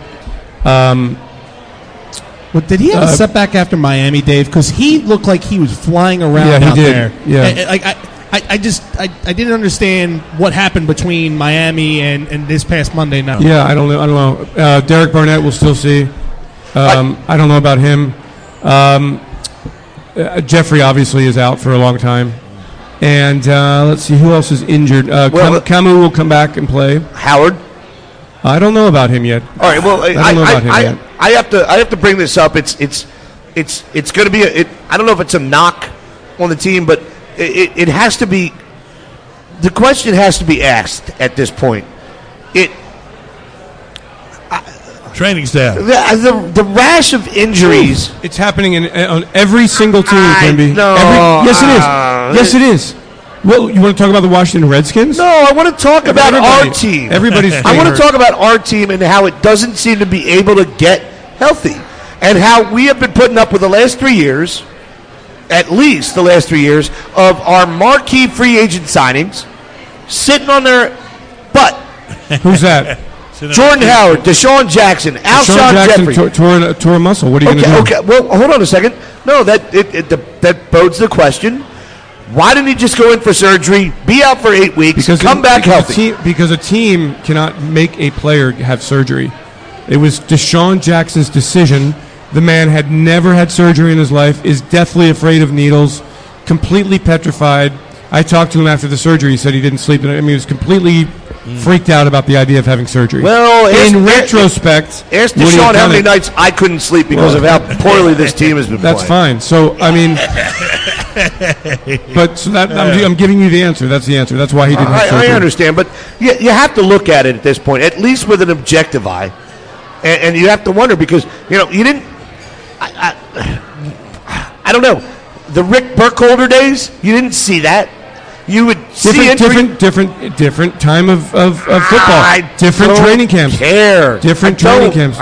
Did he have a setback after Miami, Dave? Because he looked like he was flying around out there. Yeah. I didn't understand what happened between Miami and this past Monday night. Yeah, I don't know. Derek Barnett we'll still see. I don't know about him. Jeffrey obviously is out for a long time. And let's see, who else is injured? Camus will come back and play. Howard? I don't know about him yet. All right, well, I have to bring this up. It's going to be I don't know if it's a knock on the team, but it has to be. The question has to be asked at this point. Training staff. The rash of injuries. It's happening on every single team. Yes, it is. Yes, it is. Well, you want to talk about the Washington Redskins? No, I want to talk about our team. I want to talk about our team and how it doesn't seem to be able to get healthy, and how we have been putting up with the last 3 years. At least the last 3 years of our marquee free agent signings sitting on their butt. Who's that? Jordan Howard, Deshaun Jackson, Alshon Jeffrey. Tore a muscle. What are you going to do? Okay, well, hold on a second. No, that bodes the question. Why didn't he just go in for surgery, be out for 8 weeks, come back healthy? Because a team cannot make a player have surgery. It was Deshaun Jackson's decision. The man had never had surgery in his life, is deathly afraid of needles, completely petrified. I talked to him after the surgery. He said he didn't sleep. He was completely freaked out about the idea of having surgery. Well, in retrospect, ask Deshaun how many nights I couldn't sleep because of how poorly this team has been playing. That's fine. So, I mean, I'm giving you the answer. That's the answer. That's why he didn't have surgery. I understand, but you have to look at it at this point, at least with an objective eye. And you have to wonder because, you didn't. I don't know. The Rick Burkholder days, you didn't see that. You would see different time of football. Different training camps. Different training camps.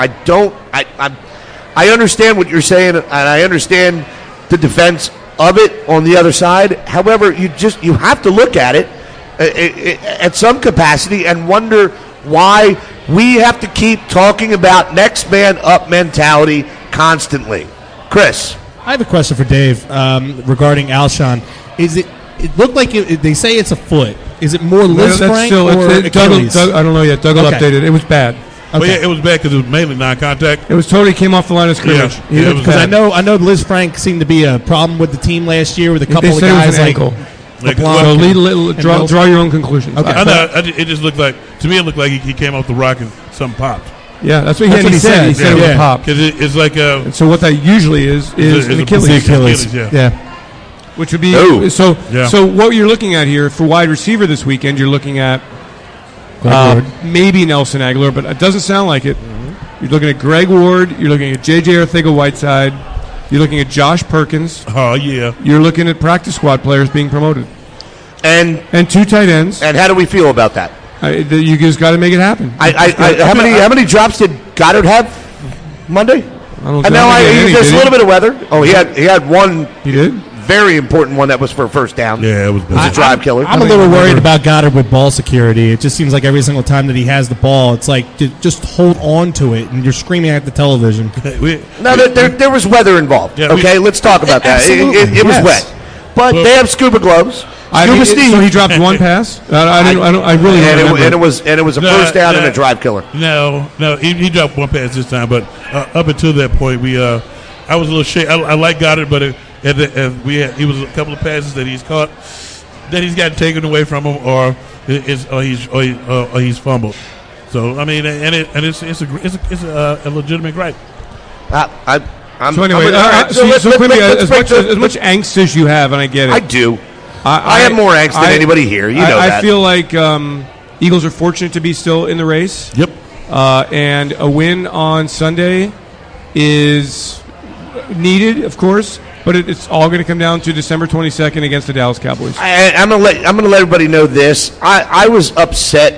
I understand what you're saying, and I understand the defense of it on the other side. However, you have to look at it at some capacity and wonder why we have to keep talking about next man up mentality constantly. Chris, I have a question for Dave regarding Alshon. It looked like they say it's a foot. Is it more Lisfranc or Achilles? I don't know yet. Doug will update it. It was bad. Okay. Well, yeah, it was bad because it was mainly non-contact. It was totally came off the line of scrimmage. Because I know Lisfranc seemed to be a problem with the team last year with a couple of guys it was an ankle. So draw your own conclusions. Okay. It just looked like, to me, it looked like he came off the rock and something popped. Yeah, that's what he said. He said it would pop. Because it's like and so what that usually is an Achilles. Yeah. Which would be so what you're looking at here for wide receiver this weekend, you're looking at maybe Nelson Aguilar, but it doesn't sound like it. Mm-hmm. You're looking at Greg Ward, you're looking at J.J. Arcega-Whiteside, you're looking at Josh Perkins. Oh, yeah. You're looking at practice squad players being promoted. And 2 tight ends. And how do we feel about that? You just got to make it happen. How many drops did Goddard have? Monday. don't And now think he did any, there's did a he? little bit of weather. Oh, he had one He did? very important one that was for a first down. Yeah, it was It was a bad. drive killer. I'm a little worried about Goddard with ball security. It just seems like every single time that he has the ball, it's like just hold on to it, and you're screaming at the television. Now, there was weather involved. Yeah, Okay, let's talk about that. Absolutely, It was yes. wet. But they have scuba gloves. Scuba Steve. So he dropped one pass? I really don't remember. and it was a first down and a drive killer. No, he dropped one pass this time, but up until that point, I was a little shaky. I like Goddard, but he was a couple of passes that he's caught that he's gotten taken away from him, or he's fumbled. So I mean, it's a legitimate gripe. So anyway, clearly, as much angst as you have, and I get it. I do. I have more angst than anybody here. You know that. I feel like Eagles are fortunate to be still in the race. Yep. And a win on Sunday is needed, of course, but it's all going to come down to December 22nd against the Dallas Cowboys. I'm gonna let everybody know this. I was upset.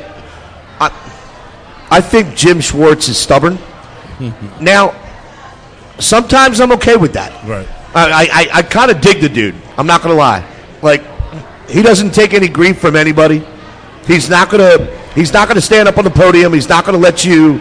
I think Jim Schwartz is stubborn. Now, sometimes I'm okay with that. Right. I kind of dig the dude. I'm not gonna lie. Like, he doesn't take any grief from anybody. He's not gonna stand up on the podium. He's not gonna let you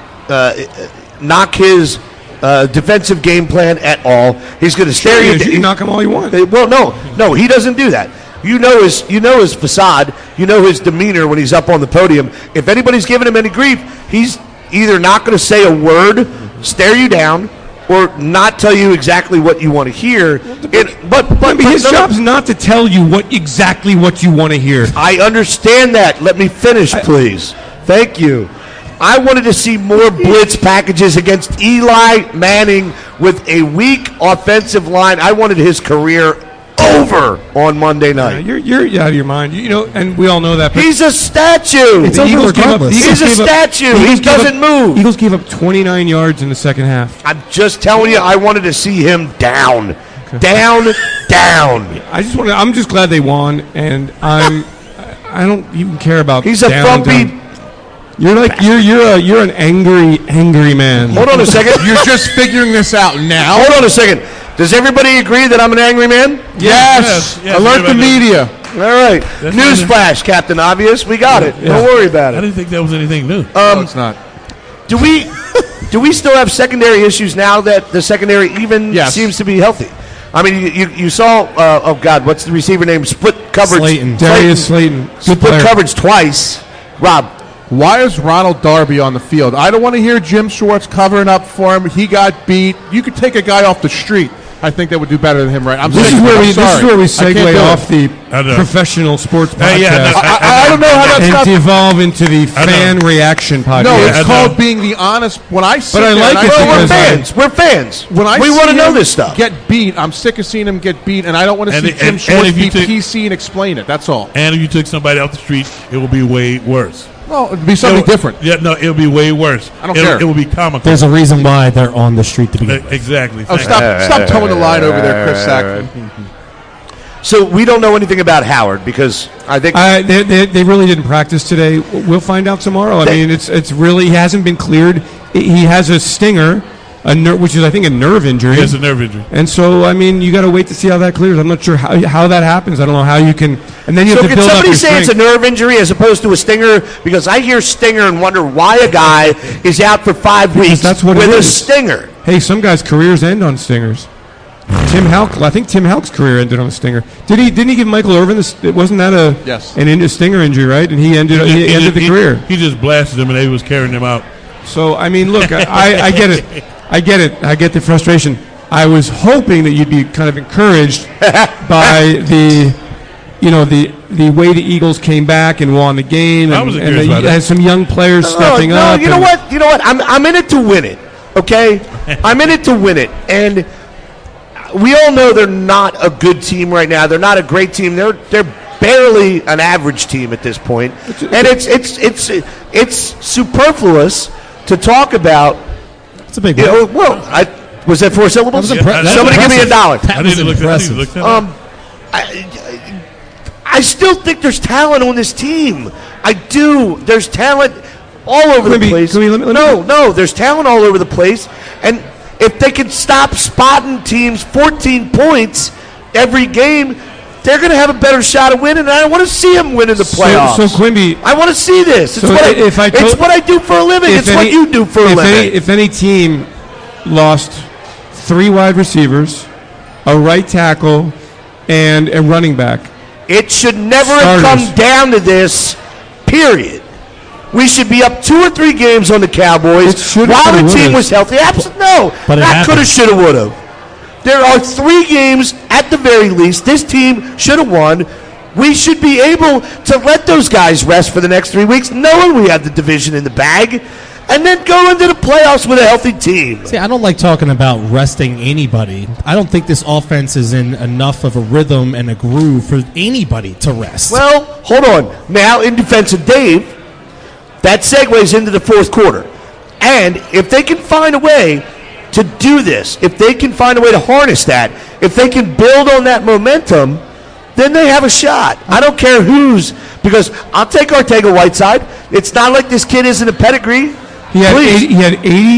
knock his defensive game plan at all. He's gonna stare You you. can knock him all you want. Well, no, he doesn't do that. You know his facade. You know his demeanor when he's up on the podium. If anybody's giving him any grief, he's either not going to say a word, stare you down, or not tell you exactly what you want to hear. But His job's not to tell you exactly what you want to hear. I understand that. Let me finish, please. Thank you. I wanted to see more blitz packages against Eli Manning with a weak offensive line. I wanted his career over on Monday night. You're out of your mind. You know, and we all know that. He's a statue. It's over regardless. He's a statue. He doesn't move. Eagles gave up 29 yards in the second half. I'm just telling you, I wanted to see him down. Down. I'm just glad they won, and I don't even care about. He's a down. frumpy. You're an angry man. Hold on a second. You're just figuring this out now. Hold on a second. Does everybody agree that I'm an angry man? Yes. Alert the media. All right. Newsflash, Captain Obvious. We got it. Don't worry about I it. didn't think that was anything new. No, it's not. Do we still have secondary issues now that the secondary even seems to be healthy? I mean, you saw. Oh God, what's the receiver name? Split coverage. Darius Slayton. Split coverage twice. Rob. Why is Ronald Darby on the field? I don't want to hear Jim Schwartz covering up for him. He got beat. You could take a guy off the street. I think that would do better than him, right? This is where we segue off the professional sports podcast. I don't know how that's and not to evolve into the fan reaction podcast. No, it's called being the honest. When I sit But I there like and it We're because fans. We're fans. When I we see want to know him this stuff. Get beat. I'm sick of seeing him get beat, and I don't want to see Jim Schwartz be PC and explain it. That's all. And if you took somebody off the street, it would be way worse. Well, it'd be something different. Yeah, no, it'll be way worse. I don't care. It will be comical. There's a reason why they're on the street to begin with. Exactly. Oh, stop towing the line over there, Chris Sack. So we don't know anything about Howard because I think they really didn't practice today. We'll find out tomorrow. I mean, it's really he hasn't been cleared. He has a stinger, which is I think a nerve injury. He has a nerve injury. And so I mean, you got to wait to see how that clears. I'm not sure how that happens. I don't know how you can. And then you have to build up your somebody say it's a strength. nerve injury as opposed to a stinger? Because I hear stinger and wonder why a guy is out for 5 weeks that's what with it a is. stinger. Hey, some guys' careers end on stingers. I think Tim Houck's career ended on a stinger. Didn't he give Michael Irvin this? Wasn't that a stinger injury, right? And he ended the career. He just blasted him, and they was carrying him out. So I mean, look, I get it. I get the frustration. I was hoping that you'd be kind of encouraged by the way the Eagles came back and won the game, I was and encouraged by that. had some young players stepping up. You know what? I'm in it to win it. Okay, I'm in it to win it, and we all know they're not a good team right now. They're not a great team. They're barely an average team at this point, and it's superfluous to talk about. It's a big one. Was that 4 syllables? That was that's Somebody give me impressive. $1. That was impressive. I still think there's talent on this team. I do. There's talent. all over the Quimby, place. No, there's talent all over the place. And if they can stop spotting teams 14 points every game, they're going to have a better shot of winning. And I want to see them win in the playoffs. So Quimby, I want to see this. It's, it's what I do for a living. It's what you do for a living. If any team lost 3 wide receivers, a right tackle, and a running back, it should never have come down to this, period. We should be up 2 or 3 games on the Cowboys while the team was healthy. No, not coulda, shoulda, woulda. There are 3 games at the very least. This team should have won. We should be able to let those guys rest for the next 3 weeks, knowing we have the division in the bag, and then go into the playoffs with a healthy team. See, I don't like talking about resting anybody. I don't think this offense is in enough of a rhythm and a groove for anybody to rest. Well, hold on. Now, in defense of Dave, that segues into the fourth quarter. And if they can find a way to do this, if they can find a way to harness that, if they can build on that momentum, then they have a shot. I don't care who's, because I'll take Arcega-Whiteside. It's not like this kid isn't a pedigree. He had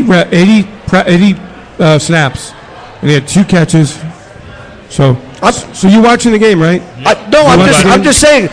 80 snaps, and he had 2 catches. So you're watching the game, right? I'm just saying.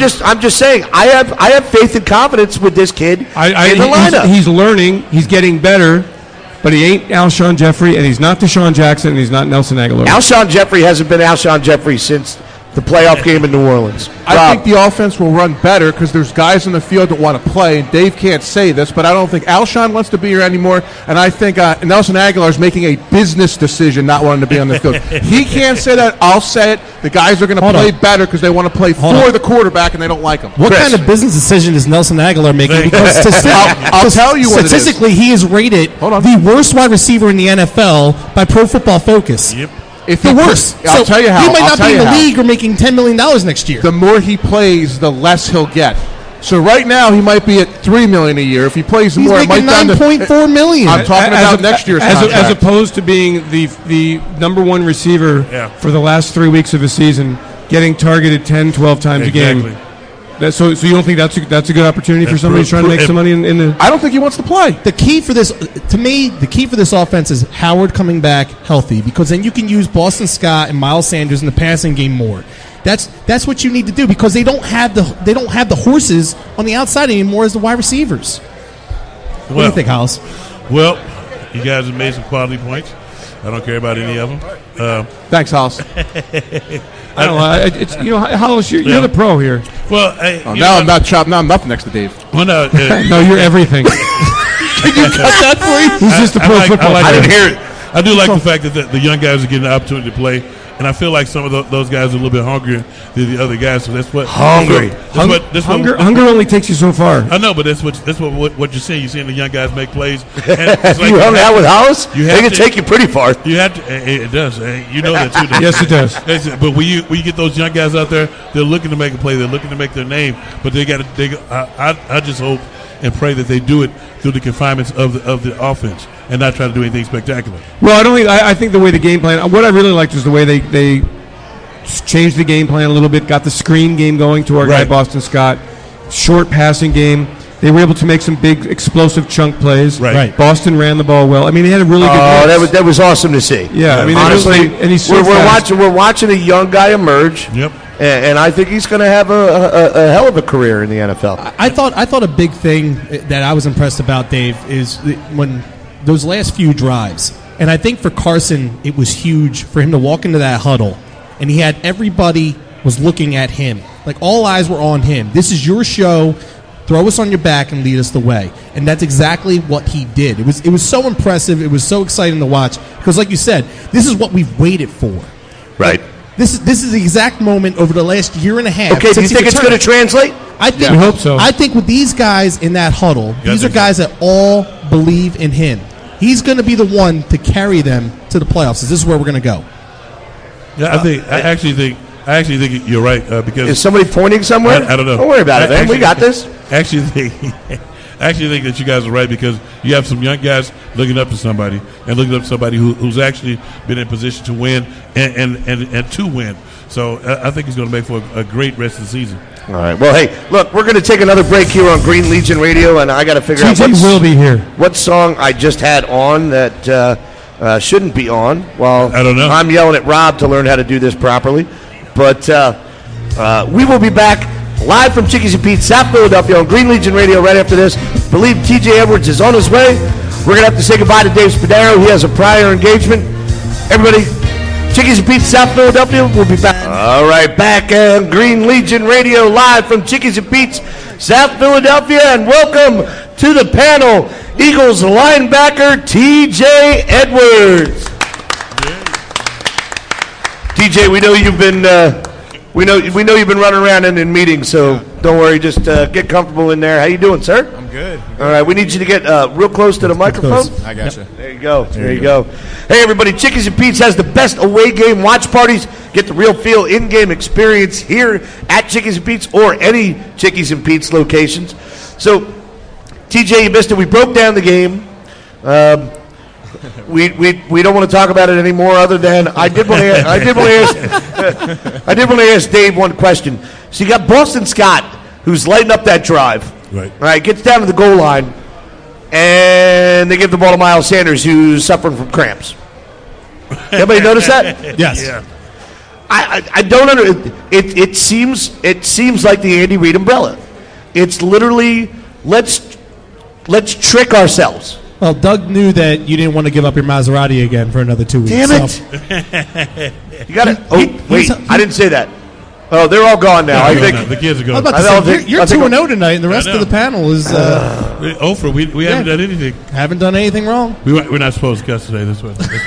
I have faith and confidence with this kid in the lineup. He's learning. He's getting better. But he ain't Alshon Jeffrey, and he's not Deshaun Jackson, and he's not Nelson Aguilar. Alshon Jeffrey hasn't been Alshon Jeffrey since the playoff game in New Orleans. I think the offense will run better because there's guys in the field that want to play. And Dave can't say this, but I don't think Alshon wants to be here anymore. And I think Nelson Aguilar is making a business decision not wanting to be on the field. He can't say that. I'll say it. The guys are going to play better because they want to play for the quarterback and they don't like him. What kind of business decision is Nelson Aguilar making? Because I'll tell you what it is. Statistically, he is rated the worst wide receiver in the NFL by Pro Football Focus. Yep. If the worst. I'll tell you how. He might not be in the league or making $10 million next year. The more he plays, the less he'll get. So right now he might be at $3 million a year. If he plays more, it might down to $9.4 million. I'm talking about next year's contract. As opposed to being the number 1 receiver for the last 3 weeks of his season, getting targeted 10, 12 times a game. So you don't think that's a good opportunity for somebody who's trying to make some money in the? I don't think he wants to play. The key for this, to me, the key for this offense is Howard coming back healthy, because then you can use Boston Scott and Miles Sanders in the passing game more. That's what you need to do, because they don't have the horses on the outside anymore as the wide receivers. What do you think, Hollis? Well, you guys have made some quality points. I don't care about any of them. Thanks, Hollis. I don't know. Hollis, you're the pro here. Well, now I'm not chopped. Now I'm up next to Dave. Well, no, no, you're everything. Can you cut that, please? He's just a pro football. I didn't hear it. I do like the fact that the young guys are getting the opportunity to play. And I feel like some of those guys are a little bit hungrier than the other guys. So that's what hunger only takes you so far. I know, but that's what you're seeing. You're seeing the young guys make plays. And it's like you hung out with Hollis? They can take you pretty far. You have to. It does. You know that too. Yes, it does. But when you get those young guys out there, they're looking to make a play. They're looking to make their name. But they got to. I just hope and pray that they do it through the confinements of the offense and not try to do anything spectacular. Well, I think the way the game plan. What I really liked was the way they changed the game plan a little bit. Got the screen game going to our guy Boston Scott. Short passing game. They were able to make some big explosive chunk plays. Right. Boston ran the ball well. I mean, they had a really good. That was awesome to see. Yeah, I mean, honestly, and he's we're watching a young guy emerge. Yep. And I think he's going to have a hell of a career in the NFL. I thought a big thing that I was impressed about, Dave, is when those last few drives. And I think for Carson, it was huge for him to walk into that huddle, and he had everybody was looking at him. Like, all eyes were on him. This is your show. Throw us on your back and lead us the way. And that's exactly what he did. It was so impressive. It was so exciting to watch because, like you said, this is what we've waited for. Right. This is the exact moment over the last year and a half. Okay, do you think it's going to translate? I think. I hope so. I think with these guys in that huddle, these are guys that all believe in him. He's going to be the one to carry them to the playoffs. This is where we're going to go. Yeah, I actually think you're right because is somebody pointing somewhere? I don't know. Don't worry about it, man. We got this. I actually think that you guys are right because you have some young guys looking up to somebody and looking up to somebody who's actually been in position to win and to win. So I think he's going to make for a great rest of the season. All right. Well, hey, look, we're going to take another break here on Green Legion Radio, and I got to figure out TJ will be here. what song I just had on that shouldn't be on. Well, I don't know. I'm yelling at Rob to learn how to do this properly. But we will be back live from Chickies and Pete's, South Philadelphia, on Green Legion Radio right after this. I believe TJ Edwards is on his way. We're going to have to say goodbye to Dave Spadaro. He has a prior engagement. Everybody, Chickies and Pete's, South Philadelphia, we'll be back. All right, back on Green Legion Radio, live from Chickies and Pete's, South Philadelphia, and welcome to the panel, Eagles linebacker TJ Edwards. TJ, we know you've been we know you've been running around in meetings, so don't worry. Just get comfortable in there. How you doing, sir? I'm good. All right, we need you to get real close to the microphone. I gotcha. There you go. There you go. Hey, everybody, Chickies and Pete's has the best away game watch parties. Get the real feel in-game experience here at Chickies and Pete's or any Chickies and Pete's locations. So, TJ, you missed it. We broke down the game. We don't want to talk about it anymore. Other than I did want to ask Dave one question. So you got Boston Scott, who's lighting up that drive. Right. All right, gets down to the goal line, and they give the ball to Miles Sanders, who's suffering from cramps. Everybody notice that? Yes. Yeah. I don't under it. Seems like the Andy Reid umbrella. It's literally let's trick ourselves. Well, Doug knew that you didn't want to give up your Maserati again for another 2 weeks. Damn it! So. You got to. Oh, wait! I didn't say that. Oh, they're all gone now. I think the kids are I going. was about to say, you're 2-0 tonight, and the rest of the panel is Oprah, we haven't done anything. haven't done anything wrong. We're not supposed to cuss today. That's what. I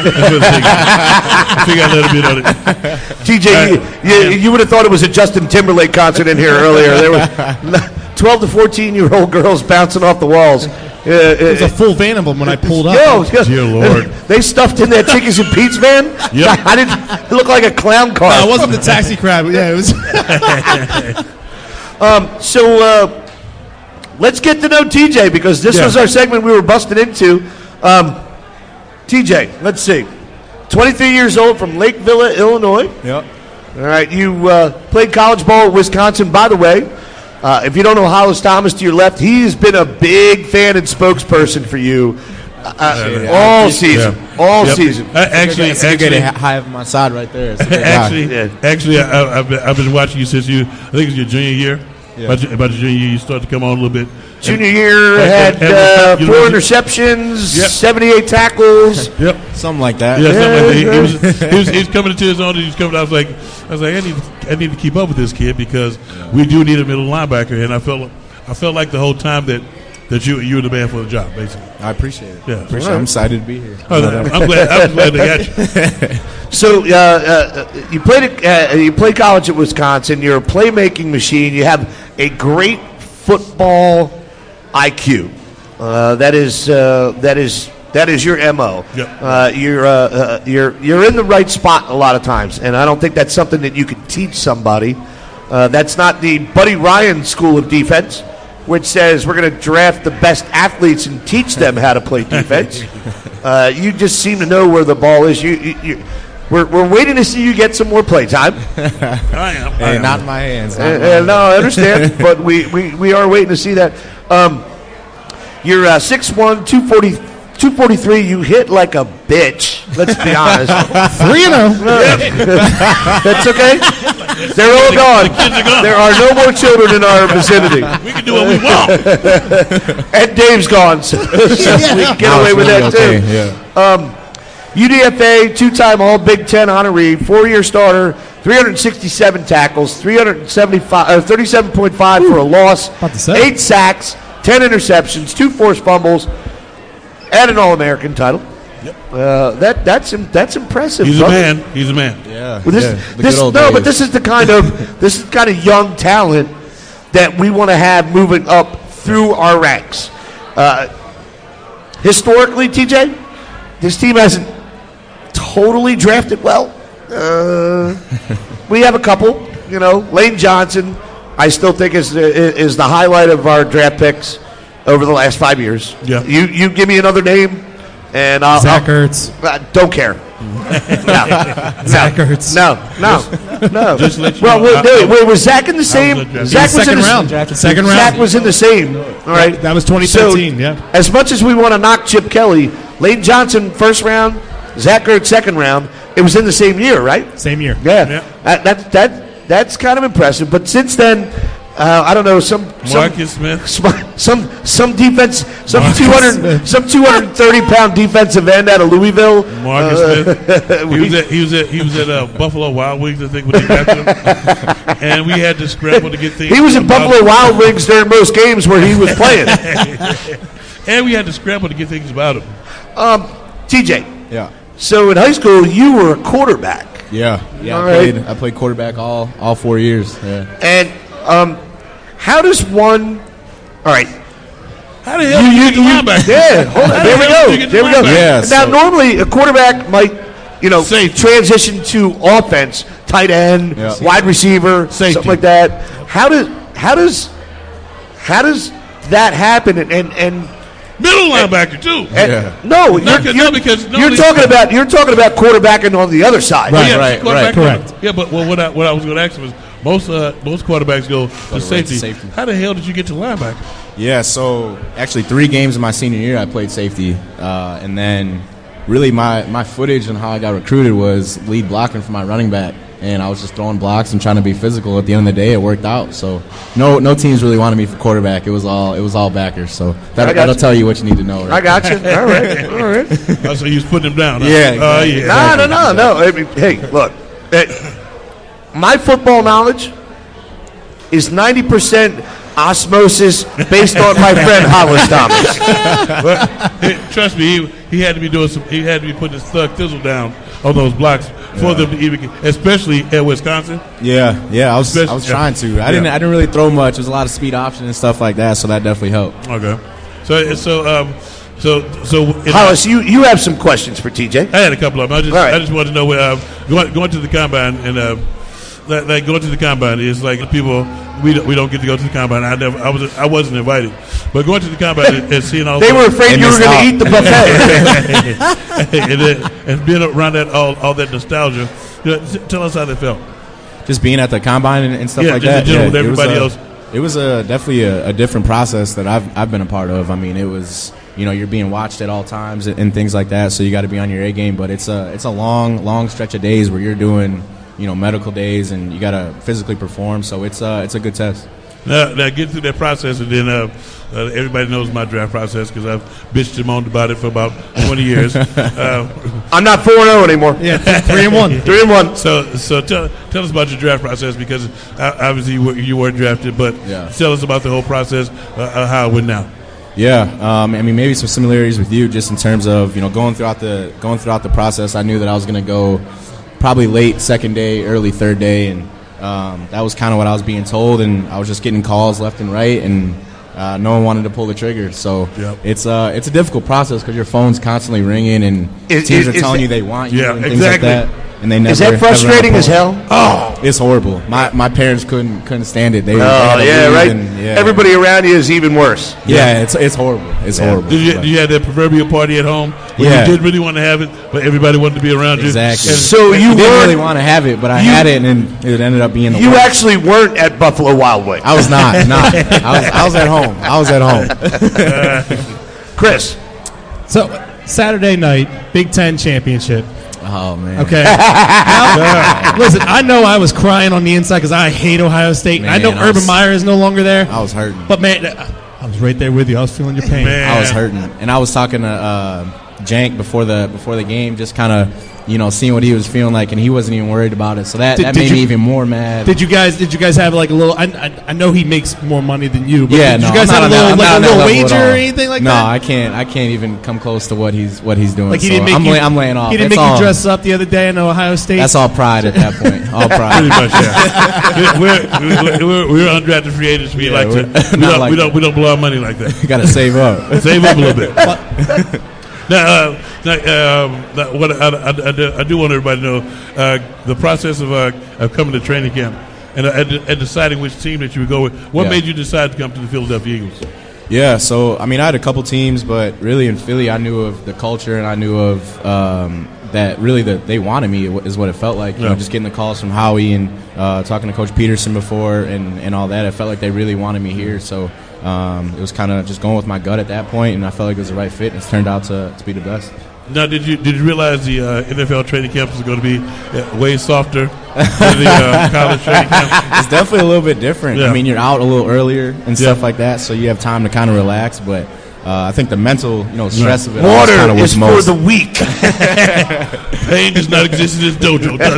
think I let him in on it. TJ, you would have thought it was a Justin Timberlake concert in here earlier. There were 12 to 14-year-old girls bouncing off the walls. It was a full van of them when I pulled up. Dear Lord. They stuffed in that Chickies and Pete's van? Yep. I didn't. It looked like a clown car. No, it wasn't the taxi crowd. Yeah, it was. So let's get to know TJ, because this was our segment we were busting into. TJ, let's see. 23 years old from Lake Villa, Illinois. Yep. All right, you played college ball at Wisconsin, by the way. If you don't know Hollis Thomas to your left, he's been a big fan and spokesperson for you all season. Yeah. All season. Actually, high of my side right there. It's a good guy. Actually, I've been watching you since I think it's your junior year. Yeah. About your junior year, you started to come on a little bit. Junior year had 4 interceptions, 78 tackles. Yep, something like that. Yeah, something like that. He was coming into his own. He was coming. I was like, I need to keep up with this kid, because we do need a middle linebacker, and I felt like the whole time that you were the man for the job, basically. I appreciate it. Yeah, I'm excited to be here. I'm glad they got you. So you played college at Wisconsin. You're a playmaking machine. You have a great football IQ. That is your MO. Yep. You're in the right spot a lot of times, and I don't think that's something that you could teach somebody. That's not the Buddy Ryan school of defense, which says we're going to draft the best athletes and teach them how to play defense. You just seem to know where the ball is. We're waiting to see you get some more play time. I am. Hey, not in my hands. No, I understand, but we are waiting to see that. You're 6'1", 243. You hit like a bitch. Let's be honest. 3-0. That's okay. They're all gone. The kids are gone. There are no more children in our vicinity. We can do what we want. And Dave's gone, so we can get away with that too. Yeah. UDFA, 2-time All Big Ten honoree, 4-year starter, 367 tackles, 37.5 for a loss, 8 sacks, 10 interceptions, 2 forced fumbles, and an All-American title. Yep. That's impressive. He's brother. a man. He's a man. Yeah. Well, this is the kind of young talent that we want to have moving up through our ranks. Historically, TJ, this team hasn't totally drafted well. We have a couple. Lane Johnson, I still think is the highlight of our draft picks over the last 5 years. Yeah. You give me another name, and I'll Zach Ertz. Don't care. Zach Ertz. No. Just let you Well, know, wait, was Zach in the same? drafted. Zach was in Second the round. Second round. Zach was in the same. All right. That was 2015, So, yeah. As much as we want to knock Chip Kelly, Lane Johnson first round, Zach Ertz second round. It was in the same year, right? Same year. Yeah. That's kind of impressive. But since then, I don't know, Marcus Smith. some defense, some 230-pound defensive end out of Louisville. Marcus Smith. He was at Buffalo Wild Wings, I think, when they got him. And we had to scramble to get things. He was at Buffalo Wild Wings during most games where he was playing. And we had to scramble to get things about him. TJ. Yeah. So in high school, you were a quarterback. Yeah. All I played quarterback all 4 years. Yeah. And how does one? All right. How the hell did you get the linebacker? Yeah. Hold on. There we go. Yeah, Now, so- normally a quarterback might, Safety. transition to offense, tight end, Yeah. wide receiver, Safety. something like that. How does that happen? And Middle linebacker, too. no, because you're normally- talking about quarterbacking on the other side. Right. Yeah, quarterback- Correct. Yeah, but what I was going to ask was most quarterbacks go to safety. safety. How the hell did you get to linebacker? Yeah, so actually 3 games in my senior year I played safety. And then really my footage and how I got recruited was lead blocking for my running back. And I was just throwing blocks and trying to be physical. At the end of the day, it worked out. So no teams really wanted me for quarterback. It was all backers. So that'll tell you what you need to know. Right? I got you. All right. Oh, so you was putting him down. Huh? Yeah, exactly. Yeah. No. I mean, hey, look. My football knowledge is 90% osmosis based on my friend Hollis Thomas. But, trust me, he had to be doing some. He had to be putting his thug thizzle down on those blocks for them to even, especially at Wisconsin. Yeah. I was trying to. I Yeah. didn't really throw much. There was a lot of speed options and stuff like that. So that definitely helped. Okay, so Hollis, you have some questions for TJ. I had a couple of them. All right. I just wanted to know going to the combine and like going to the combine is like people we don't get to go to the combine. I wasn't invited, but going to the combine and seeing all They were afraid you were going to eat the buffet. and being around that all that nostalgia. Tell us how that felt. Just being at the combine and stuff Yeah, like just in that. general with it was everybody a- else. It was definitely a different process that I've been a part of. I mean, it was you're being watched at all times and things like that, so you got to be on your A game. But it's a long stretch of days where you're doing medical days and you got to physically perform. So it's a good test. Now get through that process, and then everybody knows my draft process because I've bitched and moaned about it for about 20 years. I'm not 4-0 anymore. Yeah, 3-1. 3-1. So tell us about your draft process because obviously you weren't drafted, but Yeah. tell us about the whole process, how it went now. Yeah, I mean maybe some similarities with you, just in terms of going throughout the process. I knew that I was going to go probably late second day, early third day, and that was kind of what I was being told, and I was just getting calls left and right, and no one wanted to pull the trigger. So Yep. it's a difficult process because your phone's constantly ringing, and Is- teams are is telling that- you they want you Yeah, and things exactly. like that. And they never. Is that never frustrating have a as phone. hell? Oh, it's horrible. My parents couldn't stand it. They Oh, had to yeah, leave right. and, yeah. Everybody around you is even worse. Yeah, it's horrible. It's horrible. Did But- you have that proverbial party at home where Yeah. you didn't really want to have it, but everybody wanted to be around you? Exactly. And- So you I didn't really weren't. want to have it, but I You- had it, and it ended up being the You worst. actually weren't at Buffalo Wild Wings. I was not. I was at home. I was at home. Chris. So Saturday night, Big Ten championship. Oh man. Okay. Now, listen, I know I was crying on the inside because I hate Ohio State. Man, I know I Urban was- Meyer is no longer there. I was hurting. But man, I was right there with you. I was feeling your pain. Man. I was hurting, and I was talking to Jank before the game, just kind of seeing what he was feeling like, and he wasn't even worried about it. So that Did made you- me even more mad. Did you guys have like a little? I know he makes more money than you. But yeah, did no, you guys I'm have not a on little, that- I'm like not a on that little level at wager or all. anything like no, that? I can't even come close to what he's doing. Like he So didn't make I'm laying off. He didn't That's make all. you dress up the other day in Ohio State. That's all pride at that point. All Pretty pride. much, yeah. we're undrafted free agents. We Yeah, like to. we're We not don't, like we don't. We don't blow our money like that. You got to save up. Save up a little bit. Now, what I do want everybody to know the process of coming to training camp and deciding which team that you would go with. What Yeah. made you decide to come to the Philadelphia Eagles? Yeah, so I mean, I had a couple teams, but really in Philly, I knew of the culture and I knew of that really they wanted me is what it felt like. You know, just getting the calls from Howie and talking to Coach Peterson before and all that. It felt like they really wanted me here. So it was kind of just going with my gut at that point, and I felt like it was the right fit. It's turned out to be the best. Now, did you realize the NFL training camp is going to be way softer than the college training camp? It's definitely a little bit different. Yeah. I mean, you're out a little earlier and stuff like that, so you have time to kind of relax. But I think the mental, stress of it all Water kind of is for most. the weak. Pain does not exist in this dojo, does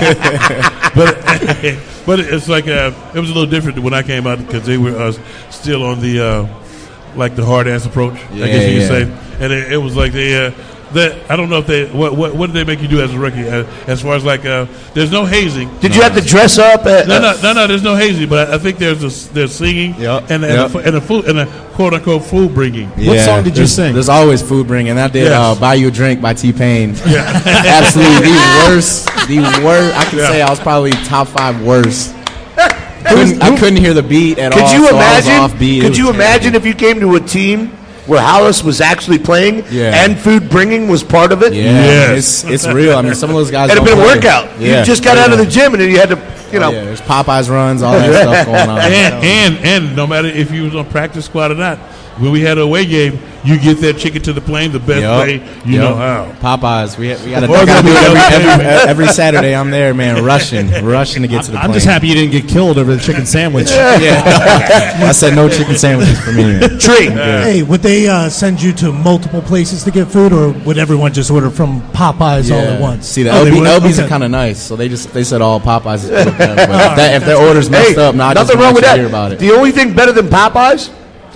it? But it's like it was a little different when I came out because they were still on the like the hard ass approach, I guess you could say, and it was like they. I don't know if they what did they make you do as a rookie as far as like there's no hazing. Did you have to dress up? No, there's no hazing, but I think there's singing and a quote unquote food bringing. Yeah, what song did you sing? There's always food bringing. I did "Buy You a Drink" by T-Pain. Yeah. Absolutely the worst. I can say I was probably top 5 worst. I couldn't hear the beat at all. Could you so imagine? I was off beat. Could you imagine if you came to a team where Hollis was actually playing and food bringing was part of it? Yeah, yes. it's real. I mean, some of those guys. It'd have been a play. workout. Yeah. You just got out of the gym and then you had to, there's Popeyes runs, all that stuff going on. And no matter if you was on practice squad or not, when we had an away game, you get that chicken to the plane the best way you know how. Popeyes, we got to do it every Saturday. I'm there, man, rushing to get to the plane. I'm just happy you didn't get killed over the chicken sandwich. I said no chicken sandwiches for me. Tree. Hey, would they send you to multiple places to get food, or would everyone just order from Popeyes all at once? See, the LBs are kind of nice, so they said all Popeyes is good. But if their order's messed up, now I just nothing wrong want with to that. hear about it. The only thing better than Popeyes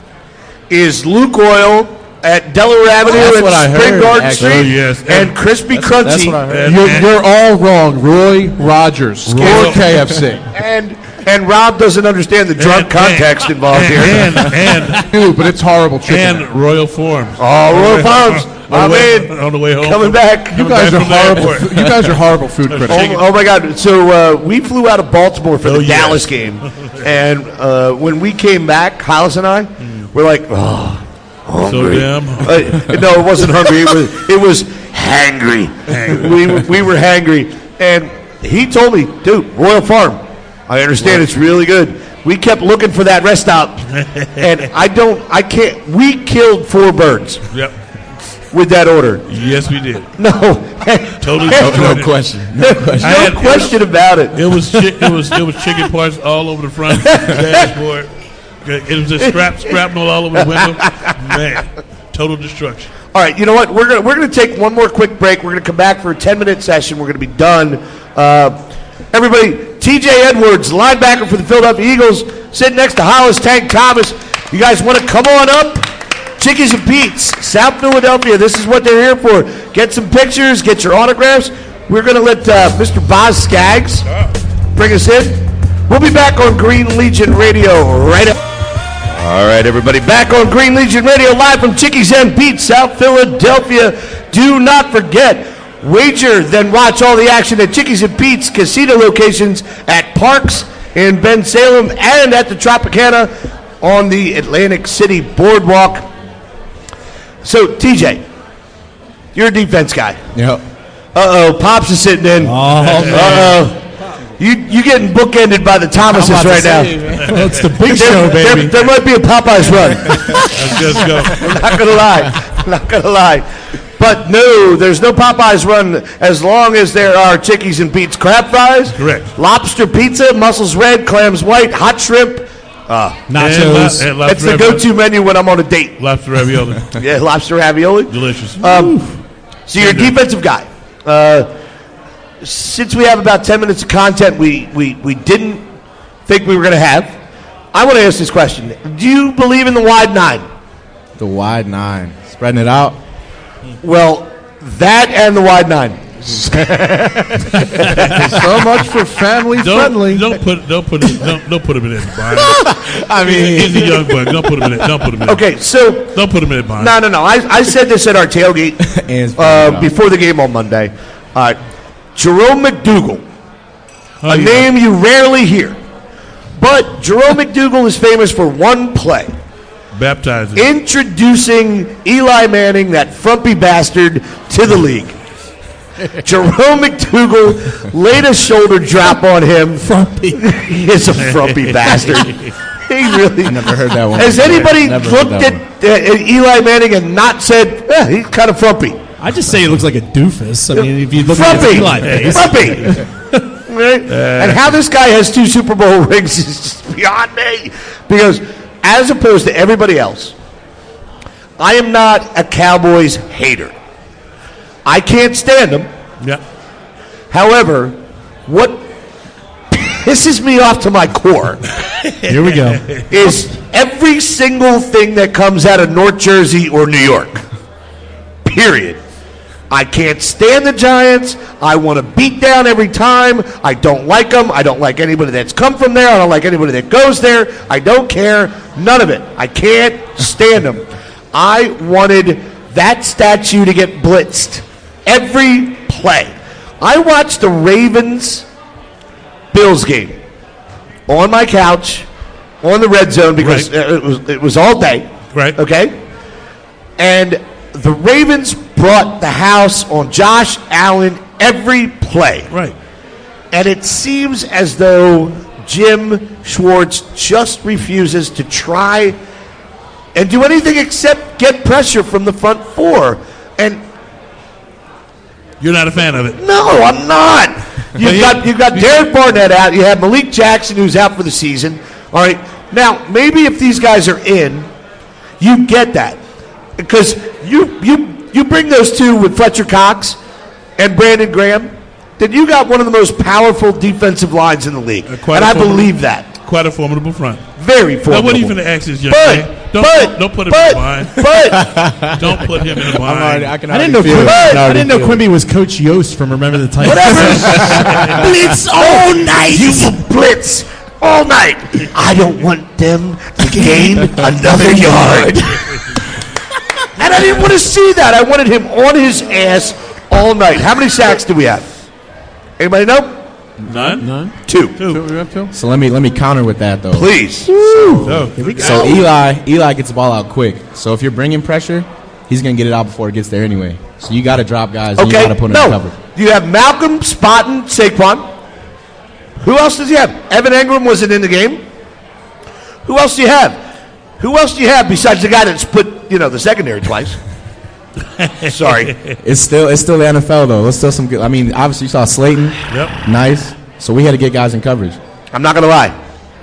is Luke Oil at Delaware Avenue That's and what I Spring heard, Garden actually. Street, Yes. and Crispy Crunchy, That's what I heard. You're all wrong. Roy Rogers, score KFC. and Rob doesn't understand the drug context involved here. Dude, but it's horrible chicken. And Royal Forms. Oh, Royal Farms, on the way home. coming back. You guys are from the horrible. airport. You guys are horrible food critics. Oh my God! So we flew out of Baltimore for the yes. Dallas game, and when we came back, Hollis and I, we're like, oh, hungry. So damn. No, it wasn't hungry. It was hangry. We were hangry, and he told me, dude, Royal Farm. I understand it's really good. We kept looking for that rest stop, and I can't. We killed 4 birds. Yep. With that order. Yes, we did. No. Totally. No question. No question about it. It was chicken parts all over the front dashboard. It was just shrapnel all over the window. Man, total destruction. All right, you know what? We're gonna take one more quick break. We're gonna come back for a 10-minute session. We're gonna be done. Everybody, T.J. Edwards, linebacker for the Philadelphia Eagles, sitting next to Hollis Tank Thomas. You guys want to come on up? Chickies and Pete's, South Philadelphia. This is what they're here for. Get some pictures, get your autographs. We're going to let Mr. Boz Skaggs bring us in. We'll be back on Green Legion Radio right up. All right, everybody, back on Green Legion Radio, live from Chickies and Pete's, South Philadelphia. Do not forget, wager, then watch all the action at Chickies and Pete's casino locations at Parks in Bensalem and at the Tropicana on the Atlantic City Boardwalk. So, TJ, you're a defense guy. Yep. Uh-oh, Pops is sitting in. Uh-oh. You getting bookended by the Thomases right now. Well, it's the big show, baby. There might be a Popeyes run. Let's just go. I'm not gonna lie. But no, there's no Popeyes run as long as there are Chickies and Pete's crab fries. Correct. Lobster pizza, mussels red, clams white, hot shrimp. Nachos. And It's the go-to menu when I'm on a date. Lobster ravioli. Yeah, lobster ravioli. Delicious. So you're a defensive guy. Since we have about 10 minutes of content we didn't think we were going to have, I want to ask this question. Do you believe in the wide 9? The wide 9. Spreading it out. Well, that and the wide 9. So much for family friendly. Don't put him in that bind. I mean, He's a young buck. Don't put him in it. Don't put him in it. Okay, so Don't put him in that bind. no. I said this at our tailgate before the game on Monday. Jerome McDougal, a name you rarely hear, but Jerome McDougal is famous for one play. Baptizing. Introducing Eli Manning, that frumpy bastard, to the league. Jerome McDougal laid a shoulder drop on him. Frumpy. He is a frumpy bastard. He really. I never heard that one. Has before. anybody Never heard looked that at Eli Manning and not said, he's kind of frumpy? I just say he looks like a doofus. I mean, if you look at Frumpy. his Eli face. Frumpy. Right? And how this guy has 2 Super Bowl rings is just beyond me. Because as opposed to everybody else, I am not a Cowboys hater. I can't stand them. Yeah. However, what pisses me off to my core Here we go. is every single thing that comes out of North Jersey or New York. Period. I can't stand the Giants. I want to beat down every time. I don't like them. I don't like anybody that's come from there. I don't like anybody that goes there. I don't care. None of it. I can't stand them. I wanted that statue to get blitzed every play. I watched the Ravens-Bills game on my couch on the red zone because it was all day. Right. Okay? And the Ravens brought the house on Josh Allen every play. Right. And it seems as though Jim Schwartz just refuses to try and do anything except get pressure from the front four. And You're not a fan of it. no, I'm not. You've got Derek Barnett out. You have Malik Jackson, who's out for the season. All right. Now, maybe if these guys are in, you get that. Because you bring those two with Fletcher Cox and Brandon Graham, then you got one of the most powerful defensive lines in the league. And I believe that. Quite a formidable front. Very formidable. Now, what are you going to ask this young But- man? Don't put him in the mind. But Don't put him in the mind. I didn't know Quimby was Coach Yost from Remember the Titans. whatever. Blitz all night. You will blitz all night. I don't want them to gain another yard. And I didn't want to see that. I wanted him on his ass all night. How many sacks do we have? Anybody know? None? 2. So let me counter with that though. Please. So Eli gets the ball out quick. So if you're bringing pressure, he's gonna get it out before it gets there anyway. So you got to drop guys. And you Okay. got to put them in cover. You have Malcolm, Spotton, Saquon. Who else does he have? Evan Engram wasn't in the game. Who else do you have? Who else do you have besides the guy that split, the secondary twice? Sorry. It's still the NFL though. It's still some good. I mean, obviously you saw Slayton. Yep. Nice. So we had to get guys in coverage. I'm not going to lie.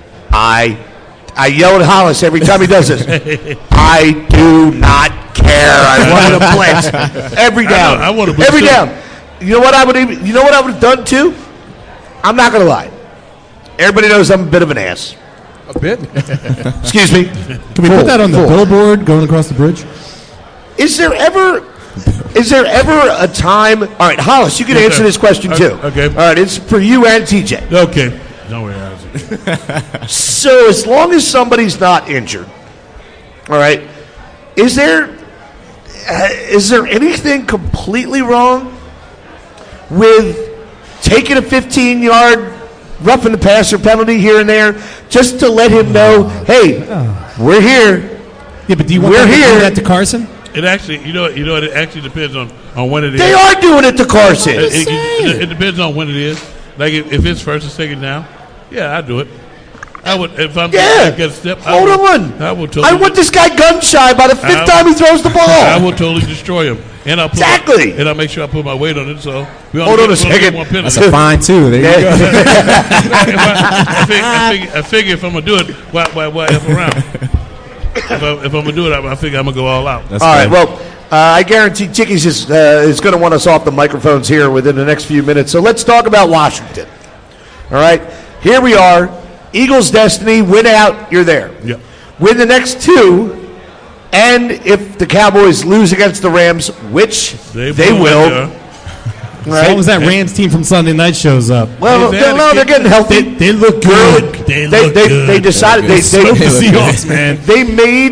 I yell at Hollis every time he does this. I do not care. I want to blitz every down. I want to blitz every too. down. You know what I would have done too? I'm not going to lie. Everybody knows I'm a bit of an ass. A bit. Excuse me. Can we put that on the billboard going across the bridge? Is there ever a time? All right, Hollis, you can Yes, answer sir. this question too. Okay. All right, it's for you and TJ. Okay. Don't worry. Isaac. So as long as somebody's not injured, all right, is there anything completely wrong with taking a 15-yard roughing the passer penalty here and there just to let him know, hey, we're here. Yeah, but do you want We're them to do here. that to Carson? It actually, it actually depends on when it is. They are doing it to Carson. It depends on when it is. Like if it's first or second down, yeah, I do it. I would if I'm Yeah. get a step. Hold on. I will totally. I want this guy gun shy by the fifth time he throws the ball. I will totally destroy him, and I'll put Exactly. and I'll make sure I put my weight on it. So we Hold on a we only get second. one penalty. That's a fine too. There you go. I figure if I'm gonna do it, why F around? If I'm gonna do it, I figure I'm gonna go all out. That's All right, fair. well, I guarantee Chickies is going to want us off the microphones here within the next few minutes. So let's talk about Washington. All right, here we are. Eagles' destiny, win out, you're there. Yep. Win the next two, and if the Cowboys lose against the Rams, which they will. As long as that Rams team from Sunday night shows up. Well, they're getting healthy. They look good. They look good. They decided They're they good. The Seahawks, man. They made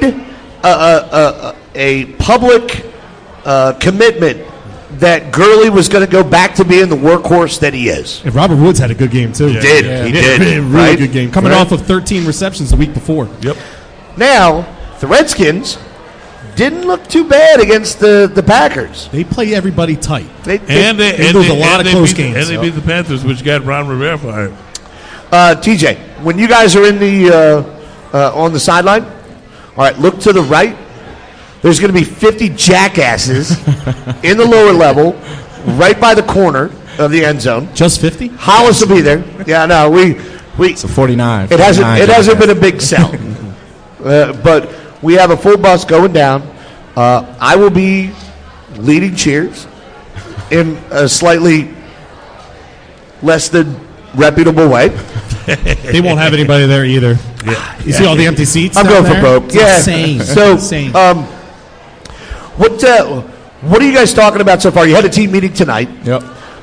a public commitment that Gurley was going to go back to being the workhorse that he is. And Robert Woods had a good game, too. He did. He did. Really right? good game. Coming Right? off of 13 receptions the week before. Yep. Now, the Redskins, didn't look too bad against the Packers. They play everybody tight. They lose a lot of close games. And they beat the Panthers, which got Ron Rivera fired. TJ, when you guys are in the on the sideline, all right, look to the right. There's going to be 50 jackasses in the lower level, right by the corner of the end zone. Just 50? Hollis will be there. Yeah, no, we. It's a 49. It hasn't been a big sell, but we have a full bus going down. I will be leading cheers in a slightly less than reputable way. They won't have anybody there either. Yeah. You see all the empty seats? I'm down going there? for broke. It's Yeah. insane. So, insane. what are you guys talking about so far? You had a team meeting tonight. Yep.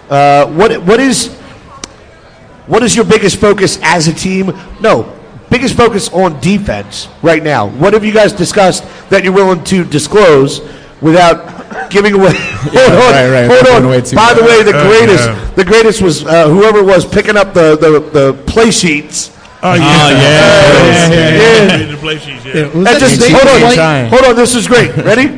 What is your biggest focus as a team? No, biggest focus on defense right now. What have you guys discussed that you're willing to disclose without giving away? Hold on. By the way, the greatest was whoever was picking up the play sheets. Oh, yeah. The play sheets, yeah. That just, hold on. This is great. Ready?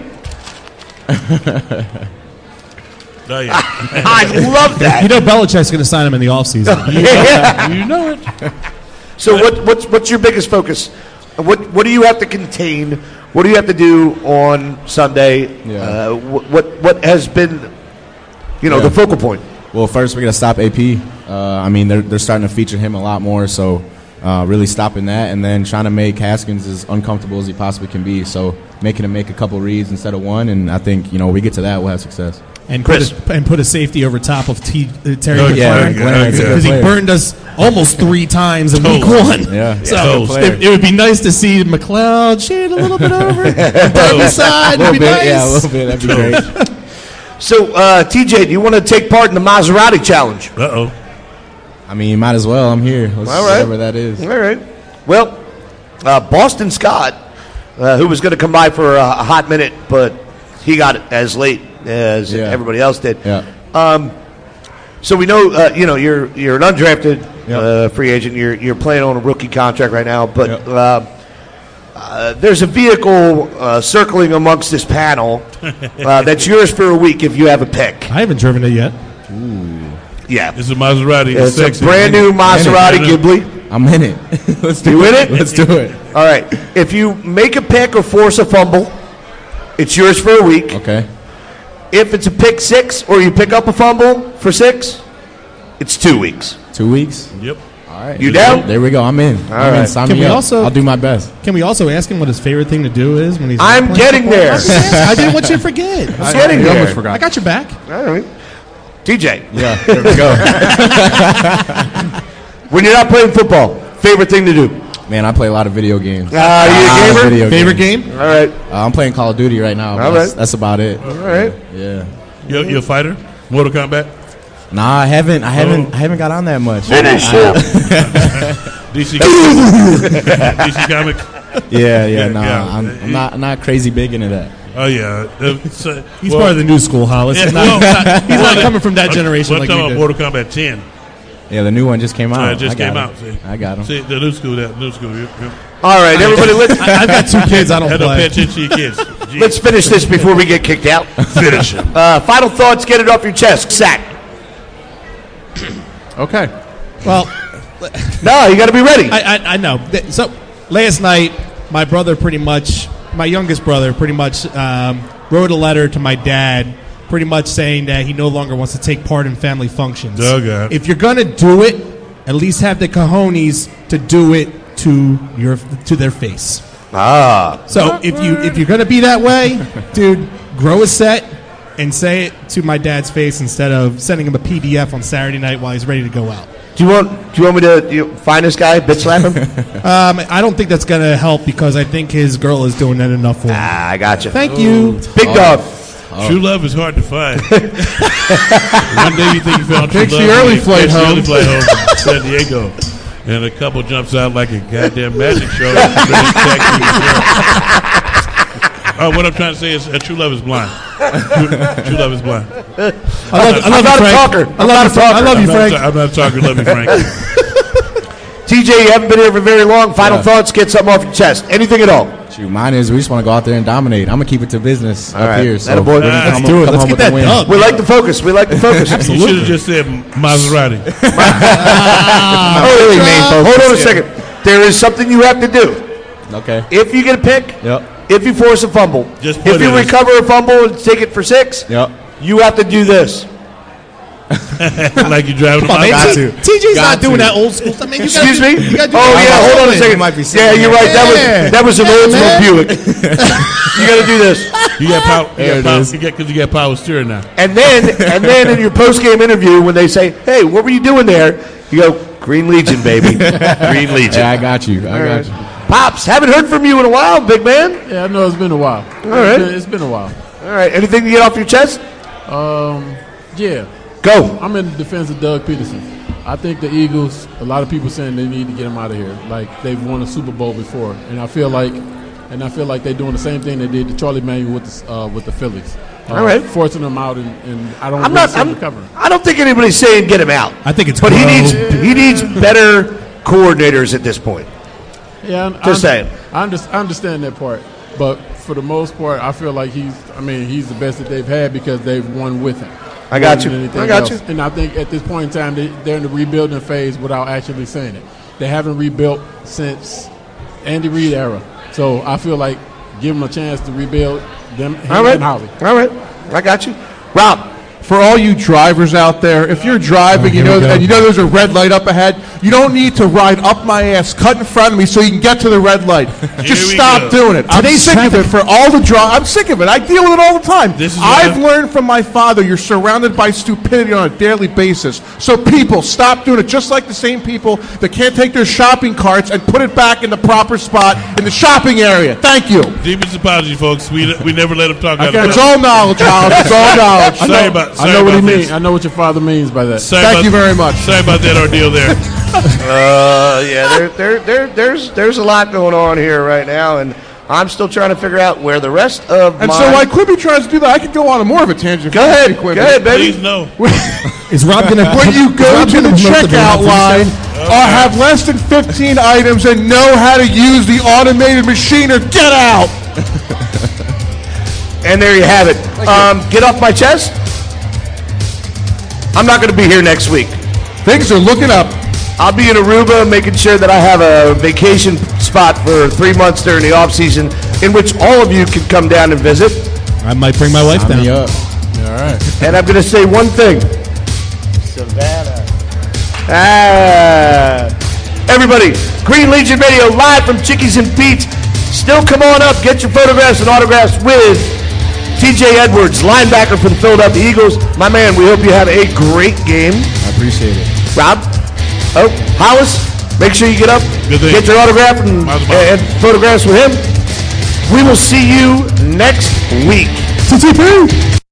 Oh, yeah. I love that. You know Belichick's going to sign him in the offseason. You know it. So what's your biggest focus? What do you have to contain? What do you have to do on Sunday? Yeah. What has been, the focal point? Well, first we got to stop AP. They're starting to feature him a lot more, so really stopping that, and then trying to make Haskins as uncomfortable as he possibly can be. So making him make a couple reads instead of one, and I think we get to that, we'll have success. And put a safety over top of Terry Yeah, McLaurin because he burned us almost 3 times in week 1. Yeah. So it would be nice to see McLeod shade a little bit over, burn the side. It'd be nice. Yeah, a little bit. That'd be great. So TJ, do you want to take part in the Maserati challenge? Uh-oh. Might as well. I'm here. Let's All right. whatever that is. All right. Well, Boston Scott, who was going to come by for a hot minute, but he got it as late as everybody else did. Yeah. So we know, you're an undrafted free agent. You're playing on a rookie contract right now, but there's a vehicle circling amongst this panel that's yours for a week if you have a pick. I haven't driven it yet. Yeah. It's a Maserati. It's a brand new Maserati Ghibli. I'm in it. Let's do it. Let's do it. All right. If you make a pick or force a fumble, it's yours for a week. Okay. If it's a pick 6 or you pick up a fumble for 6, it's 2 weeks. 2 weeks? Yep. All right. You down? There we go. I'm in. I'm in. Sign me up. I'll do my best. Can we also ask him what his favorite thing to do is when he's I'm playing getting football? there. I didn't want you to forget. I'm getting there. almost forgot. I got your back. All right. TJ, Yeah, there we go. when you're not playing football, favorite thing to do? Man, I play a lot of video games. You a gamer? Favorite game? All right. I'm playing Call of Duty right now. All right. That's about it. All right. Yeah. You a fighter? Mortal Kombat? Nah, I haven't got on that much. Finish him. DC Comics? Yeah. No, I'm not crazy big into that. Oh, yeah. He's part of the new school, Hollis. He's not coming from that generation We're like talking we about did. Mortal Kombat 10. Yeah, the new one just came out. It just came out. See? I got him. See, the new school. Yep. All right, everybody, I've got 2 kids. I don't Don't pay play. attention to your kids. Jeez. let's finish this before we get kicked out. Finish him. Final thoughts, get it off your chest. Sack. Okay. Well, No, you got to be ready. I know. So last night, my youngest brother, pretty much wrote a letter to my dad, pretty much saying that he no longer wants to take part in family functions. Oh, God. If you're gonna do it, at least have the cojones to do it to their face. So if you're gonna be that way, dude, grow a set and say it to my dad's face instead of sending him a PDF on Saturday night while he's ready to go out. Do you want me to find this guy, bitch slap him? I don't think that's gonna help because I think his girl is doing that enough for him. I got you. Thank you. Big dog. True love is hard to find. One day you think you found true Takes love. the early and flight takes the home. early flight home to San Diego. And a couple jumps out like a goddamn magic show. Ready to attack you. What I'm trying to say is true love is blind. True love is blind. I love you, Frank. I love you, Frank. I love you, Frank. I'm not talking. Love you, Frank. TJ, you haven't been here for very long. Final Yeah. thoughts, get something off your chest. Anything at all. Shoot, mine is we just want to go out there and dominate. I'm gonna keep it to business All up right. here. So Atta boy. Let's do it. Let's get that dub. We like the focus. We like the focus. You should have just said Maserati. Hold on a second. There is something you have to do. Okay. If you get a pick, Yep. if you force a fumble, Just put if you it in. recover a fumble and take it for 6, Yep. you have to do this. Like you driving Come on, man. Got to. TJ's not Got doing to. that old school stuff, man. You Excuse gotta me? do- you gotta do Oh, that. yeah, hold on a second. Might be Yeah, sitting you're right. Yeah. That was an Oldsmobile man. Buick. You got to do this. You got power. There You it got power. is. Because you got power steering now. And then in your post-game interview, when they say, hey, what were you doing there? You go, Green Legion, baby. Green Legion. Yeah, I got you. I got you. Pops, haven't heard from you in a while, big man. Yeah, I know it's been a while. All right. It's been a while. All right, anything to get off your chest? Yeah, Go. I'm in defense of Doug Peterson. I think the Eagles, a lot of people saying they need to get him out of here. Like they've won a Super Bowl before, and I feel like they're doing the same thing they did to Charlie Manuel with the Phillies. All right. Forcing him out, and I don't I'm really not. see him recovering. I don't think anybody's saying get him out. I think it's but he Grow. needs better coordinators at this point. Yeah, Just saying. I understand that part, but for the most part, I feel like he's the best that they've had because they've won with him. I got More than you. anything I got else. you. And I think at this point in time, they're in the rebuilding phase without actually saying it. They haven't rebuilt since Andy Reid era. So I feel like give them a chance to rebuild them All right. and Holly. All right. I got you. Rob. For all you drivers out there, if you're driving, here we go. and you know there's a red light up ahead, you don't need to ride up my ass, cut in front of me so you can get to the red light. Just we stop go. doing it. I'm Today's sick of it traffic- for all the I'm sick of it. I deal with it all the time. This is I've why- learned from my father you're surrounded by stupidity on a daily basis. So people, stop doing it. Just like the same people that can't take their shopping carts and put it back in the proper spot in the shopping area. Thank you. Deepest apology, folks. We never let him talk out It's of all knowledge, Hollis. It's all knowledge. I Sorry know what he about means. this. I know what your father means by that. Sorry Thank about- you very much. Sorry about that ordeal there. Yeah, there's a lot going on here right now, and I'm still trying to figure out where the rest of And my... so I could be trying to do that. I could go on a more of a tangent. Go ahead. Pretty quick. Go ahead, baby. Please no. Is Rob going to... When you go to the checkout line or have less than 15 items and know how to use the automated machine or get out. And there you have it. Get off my chest. I'm not going to be here next week. Things are looking up. I'll be in Aruba making sure that I have a vacation spot for 3 months during the off season in which all of you can come down and visit. I might bring my wife Sign me down. up. All right. And I'm going to say one thing. Savannah. Everybody, Green Legion Radio live from Chickies and Pete's. Still come on up, get your photographs and autographs with TJ Edwards, linebacker for the Philadelphia Eagles. My man, we hope you have a great game. I appreciate it. Rob? Oh, Hollis, make sure you get up, Good thing. get your autograph and photographs with him. We will see you next week. TTP.